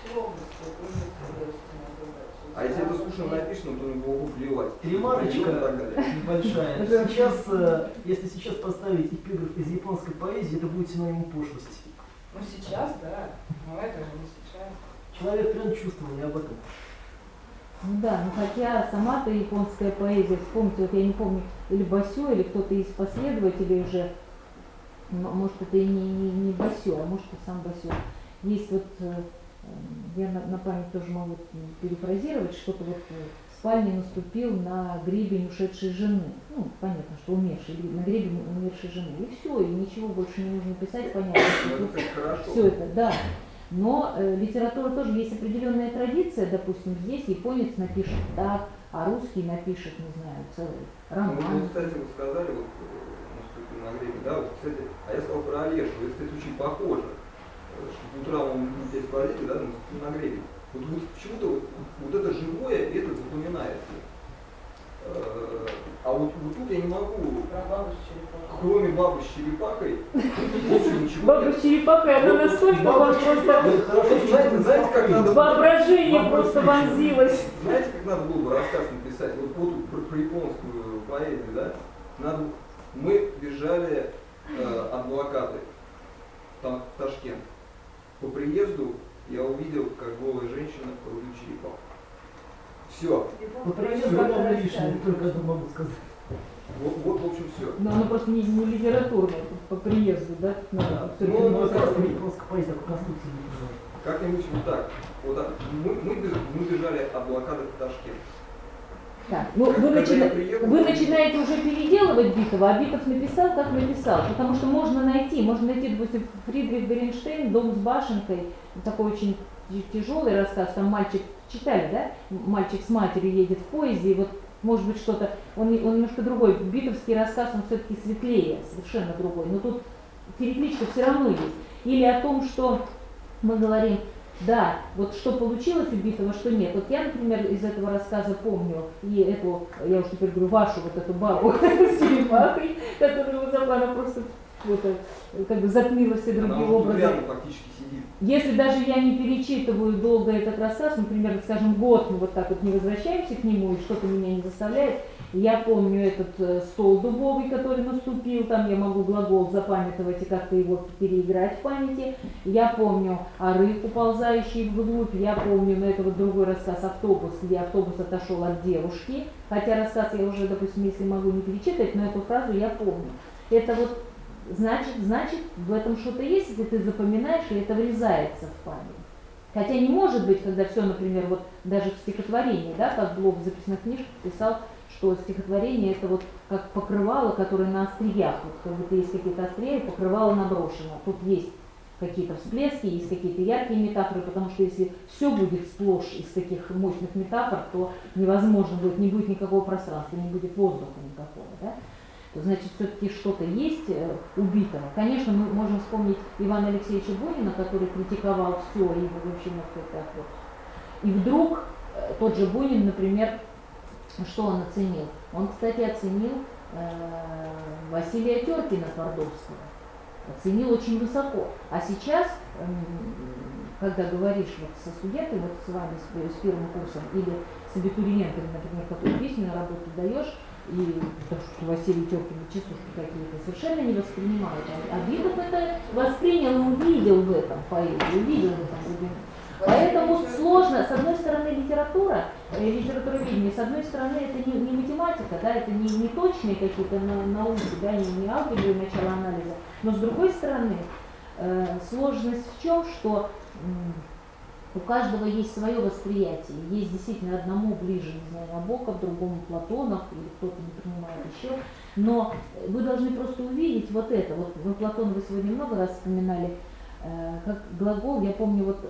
А если это скучно написано, то на голову плевать. Ремарочка небольшая. Сейчас, если сейчас поставить эпиграф из японской поэзии, это будет синоним пошлости. Ну сейчас, да. Но это же не сейчас. Человек прям чувствовал, я об этом. Да, ну хотя сама-то японская поэзия, вспомните, вот я не помню, или Басё, или кто-то из последователей уже, может это и не Басё, а может и сам Басё. Есть вот, я на память тоже могу перефразировать, что-то вот в спальне наступил на гребень ушедшей жены. Ну, понятно, что умершей, на гребень умершей жены. И все, и ничего больше не нужно писать, понятно, что все это, да. Но литература тоже есть определенная традиция, допустим, здесь японец напишет так, а русский напишет, не знаю, целый роман. Ну, кстати, вы сказали, вот, наступил на гребень, да, вот, кстати, а я сказал про Олежку, это, кстати, очень похоже, что по утрам он здесь парит, да, наступил на гребень. Вот почему-то вот это живое, это запоминается. А вот тут я не могу, кроме бабы с черепахой, ничего баба с черепахой, она настолько вам просто знаете, как надо воображение просто вонзилось. Знаете, как надо было бы рассказ написать? Вот про японскую поэзию, да? Мы бежали от блокады в Ташкент. По приезду я увидел, как голая женщина рубит черепаху. Все. По приезду много лишнего, только это могу сказать. Вот, в общем, все. Но оно просто не литературное по приезду, да? Ну, просто японская поэзия по конструкции не понимаю. Как-нибудь вот так. Вот так. Мы бежали от блокады в Ташкент. Так, ну вы начинаете уже переделывать Битова, а Битов написал, как написал, потому что можно найти, допустим, Фридрих Беренштейн «Дом с башенкой», такой очень тяжелый рассказ, там мальчик, читали, да? Мальчик с матерью едет в поезде, и вот может быть что-то, он немножко другой, битовский рассказ, он все-таки светлее, совершенно другой, но тут перекличка все равно есть. Или о том, что мы говорим, да, вот что получилось у Битова, что нет. Вот я, например, из этого рассказа помню, и эту, я уж теперь говорю, вашу вот эту бабу с черепахой, которую вы забрали, она просто вот, как бы затмила все другие образы. Фактически сидит. Если даже я не перечитываю долго этот рассказ, например, скажем, год мы вот так вот не возвращаемся к нему, и что-то меня не заставляет, я помню этот стол дубовый, который наступил, там я могу глагол запамятовать и как-то его переиграть в памяти. Я помню арык, уползающий вглубь, я помню, но это вот другой рассказ «Автобус», где автобус отошел от девушки, хотя рассказ я уже, допустим, если могу не перечитать, но эту фразу я помню. Это вот значит, в этом что-то есть, если ты запоминаешь, и это врезается в память. Хотя не может быть, когда все, например, вот даже в стихотворении, да, как Блок в записных книжках писал, что стихотворение это вот как покрывало, которое на остриях, вот как будто есть какие-то острия, и покрывало наброшено. Тут есть какие-то всплески, есть какие-то яркие метафоры, потому что если все будет сплошь из таких мощных метафор, то невозможно будет, не будет никакого пространства, не будет воздуха никакого, да? То значит, все-таки что-то есть убитого. Конечно, мы можем вспомнить Ивана Алексеевича Бунина, который критиковал все, и вообще на все это охоту. И вдруг тот же Бунин, например, что он оценил? Он, кстати, оценил Василия Теркина Твардовского. Оценил очень высоко. А сейчас, когда говоришь вот со студентами, вот с вами, с первым курсом, или с абитуриентами, например, какую письменную работу даешь, и что Василий Теркин частушки какие-то совершенно не воспринимают. А Битов это воспринял и увидел в этом поэзию, увидел в этом глубину. Поэтому сложно, с одной стороны, литературоведение, с одной стороны, это не математика, да, это не точные какие-то науки, да, не алгебра и начало анализа, но с другой стороны, сложность в чем, что у каждого есть свое восприятие, есть действительно одному ближе, не знаю, Набоков, другому Платонов, или кто-то не принимает еще, но вы должны просто увидеть вот это, вот вы Платона вы сегодня много раз вспоминали, как глагол, я помню, вот,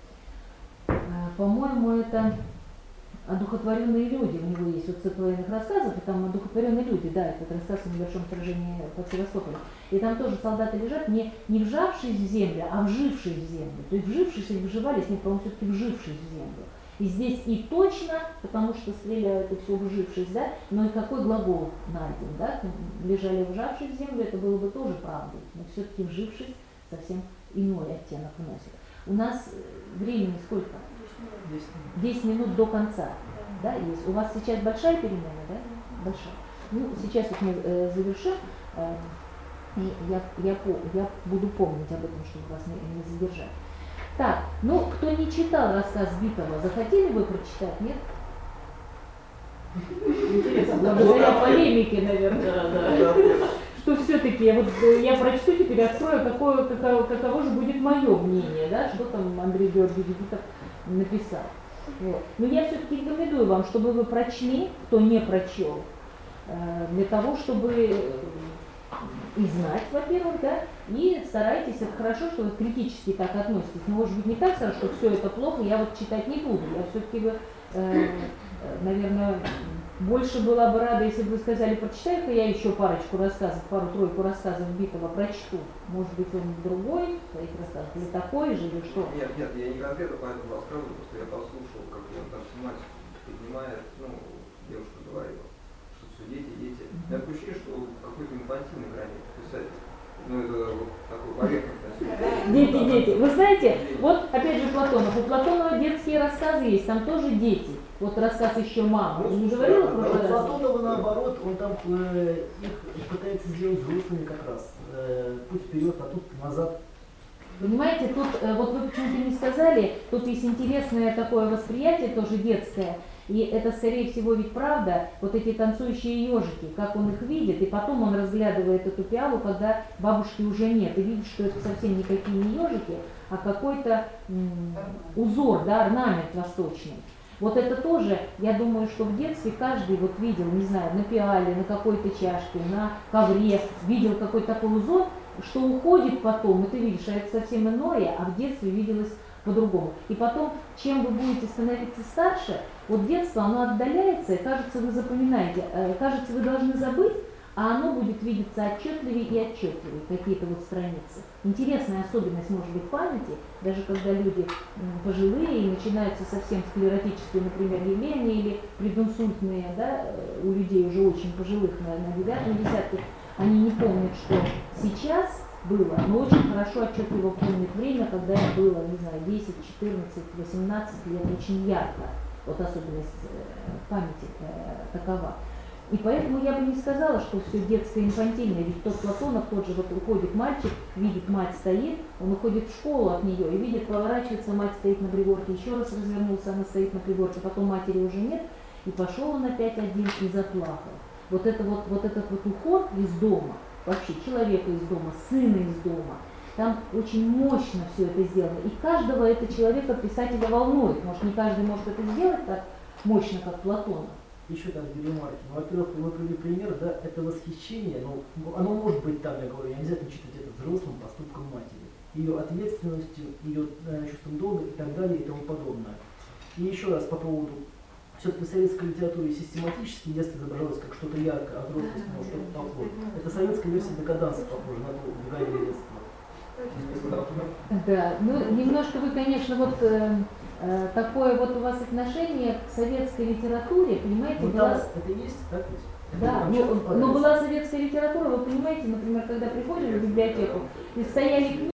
по-моему, это «Одухотворенные люди», у него есть вот цикл военных рассказов, и там «Одухотворенные люди», да, это рассказ о небольшом сражении под Севастополем. И там тоже солдаты лежат, не вжавшись в землю, а вжившись в землю. То есть вжившись и вживались, не, по-моему, все-таки вжившись в землю. И здесь и точно, потому что стреляют и все вжившись, да, но и какой глагол найден, да, лежали вжавшись в землю, это было бы тоже правдой, но все-таки вжившись совсем иной оттенок вносит. У нас времени сколько? 10 минут до конца. Да, есть. У вас сейчас большая перемена, да? Большая. Ну, сейчас вот мы завершим, и я буду помнить об этом, чтобы вас не задержать. Так, ну, кто не читал рассказ Битова, захотели бы прочитать, нет? Интересно, благодаря полемике, наверное, что все-таки, вот я прочту теперь, открою, каково же будет мое мнение, да, что там Андрей Георгиевич Битов написал. Вот. Но я все-таки рекомендую вам, чтобы вы прочли, кто не прочел, для того, чтобы и знать, во-первых, да, и старайтесь, это хорошо, что вы критически так относитесь, но может быть не так сразу, что все это плохо, я вот читать не буду, я все-таки, наверное, больше была бы рада, если бы вы сказали, прочитай-ка я еще пару-тройку рассказов Битова прочту. Может быть, он другой, своих рассказов, или такой же, или что? Нет, я не конкретно по этому рассказываю, просто я послушал, как он там тематику поднимает, ну, девушка говорила, что все дети. Я такое ощущение, что какой-то инфантильный границ писать. Ну, это вот такой поверхностный. Дети. Вы знаете, вот опять же Платонов. У Платонова детские рассказы есть, там тоже дети. Вот рассказ еще «Мама». Ну, не говорила про это? Платонова наоборот, он там их пытается сделать взрослыми как раз. Путь вперед, а тут назад. Понимаете, тут вот вы почему-то не сказали, тут есть интересное такое восприятие, тоже детское. И это, скорее всего, ведь правда, вот эти танцующие ежики, как он их видит, и потом он разглядывает эту пиалу, когда бабушки уже нет, и видит, что это совсем никакие не ежики, а какой-то узор, да, орнамент восточный. Вот это тоже, я думаю, что в детстве каждый вот видел, не знаю, на пиале, на какой-то чашке, на ковре, видел какой-то такой узор, что уходит потом, и ты видишь, а это совсем иное, а в детстве виделось по-другому. И потом, чем вы будете становиться старше, вот детство, оно отдаляется, и кажется, вы запоминаете, кажется, вы должны забыть, а оно будет видеться отчетливее и отчетливее, какие-то вот страницы. Интересная особенность может быть памяти, даже когда люди пожилые и начинаются совсем склеротические, например, явления или прединсультные, да, у людей уже очень пожилых, на 9-м десятке, они не помнят, что сейчас было, но очень хорошо отчетливо помнят время, когда им было, не знаю, 10, 14, 18 лет, очень ярко. Вот особенность памяти такова. И поэтому я бы не сказала, что все детское инфантильное, ведь тот Платонов, тот же вот уходит мальчик, видит, мать стоит, он уходит в школу от нее и видит, поворачивается, мать стоит на пригорке, еще раз развернулся, она стоит на пригорке, потом матери уже нет, и пошел он опять один и заплакал. Вот этот вот уход из дома, вообще человека из дома, сына из дома, там очень мощно все это сделано. И каждого этого человека писателя волнует. Может, не каждый может это сделать так мощно, как Платонов. Еще там две ремарки. Ну, во-первых, вы привели пример, да, это восхищение, но оно может быть там, я говорю, не обязательно читать это взрослым поступком матери. ее ответственностью, ее чувством долга и так далее и тому подобное. И еще раз по поводу, все-таки в советской литературе систематически детство изображалось как что-то яркое, а взрослость, ну, что-то такое. Это советская версия декаданса, похоже на то, убегание детства. Да, ну немножко вы, конечно, вот такое вот у вас отношение к советской литературе, понимаете, Ну, была... там это есть, так ведь? Да, но была советская литература, вы понимаете, например, когда приходишь в библиотеку, и стояли книги,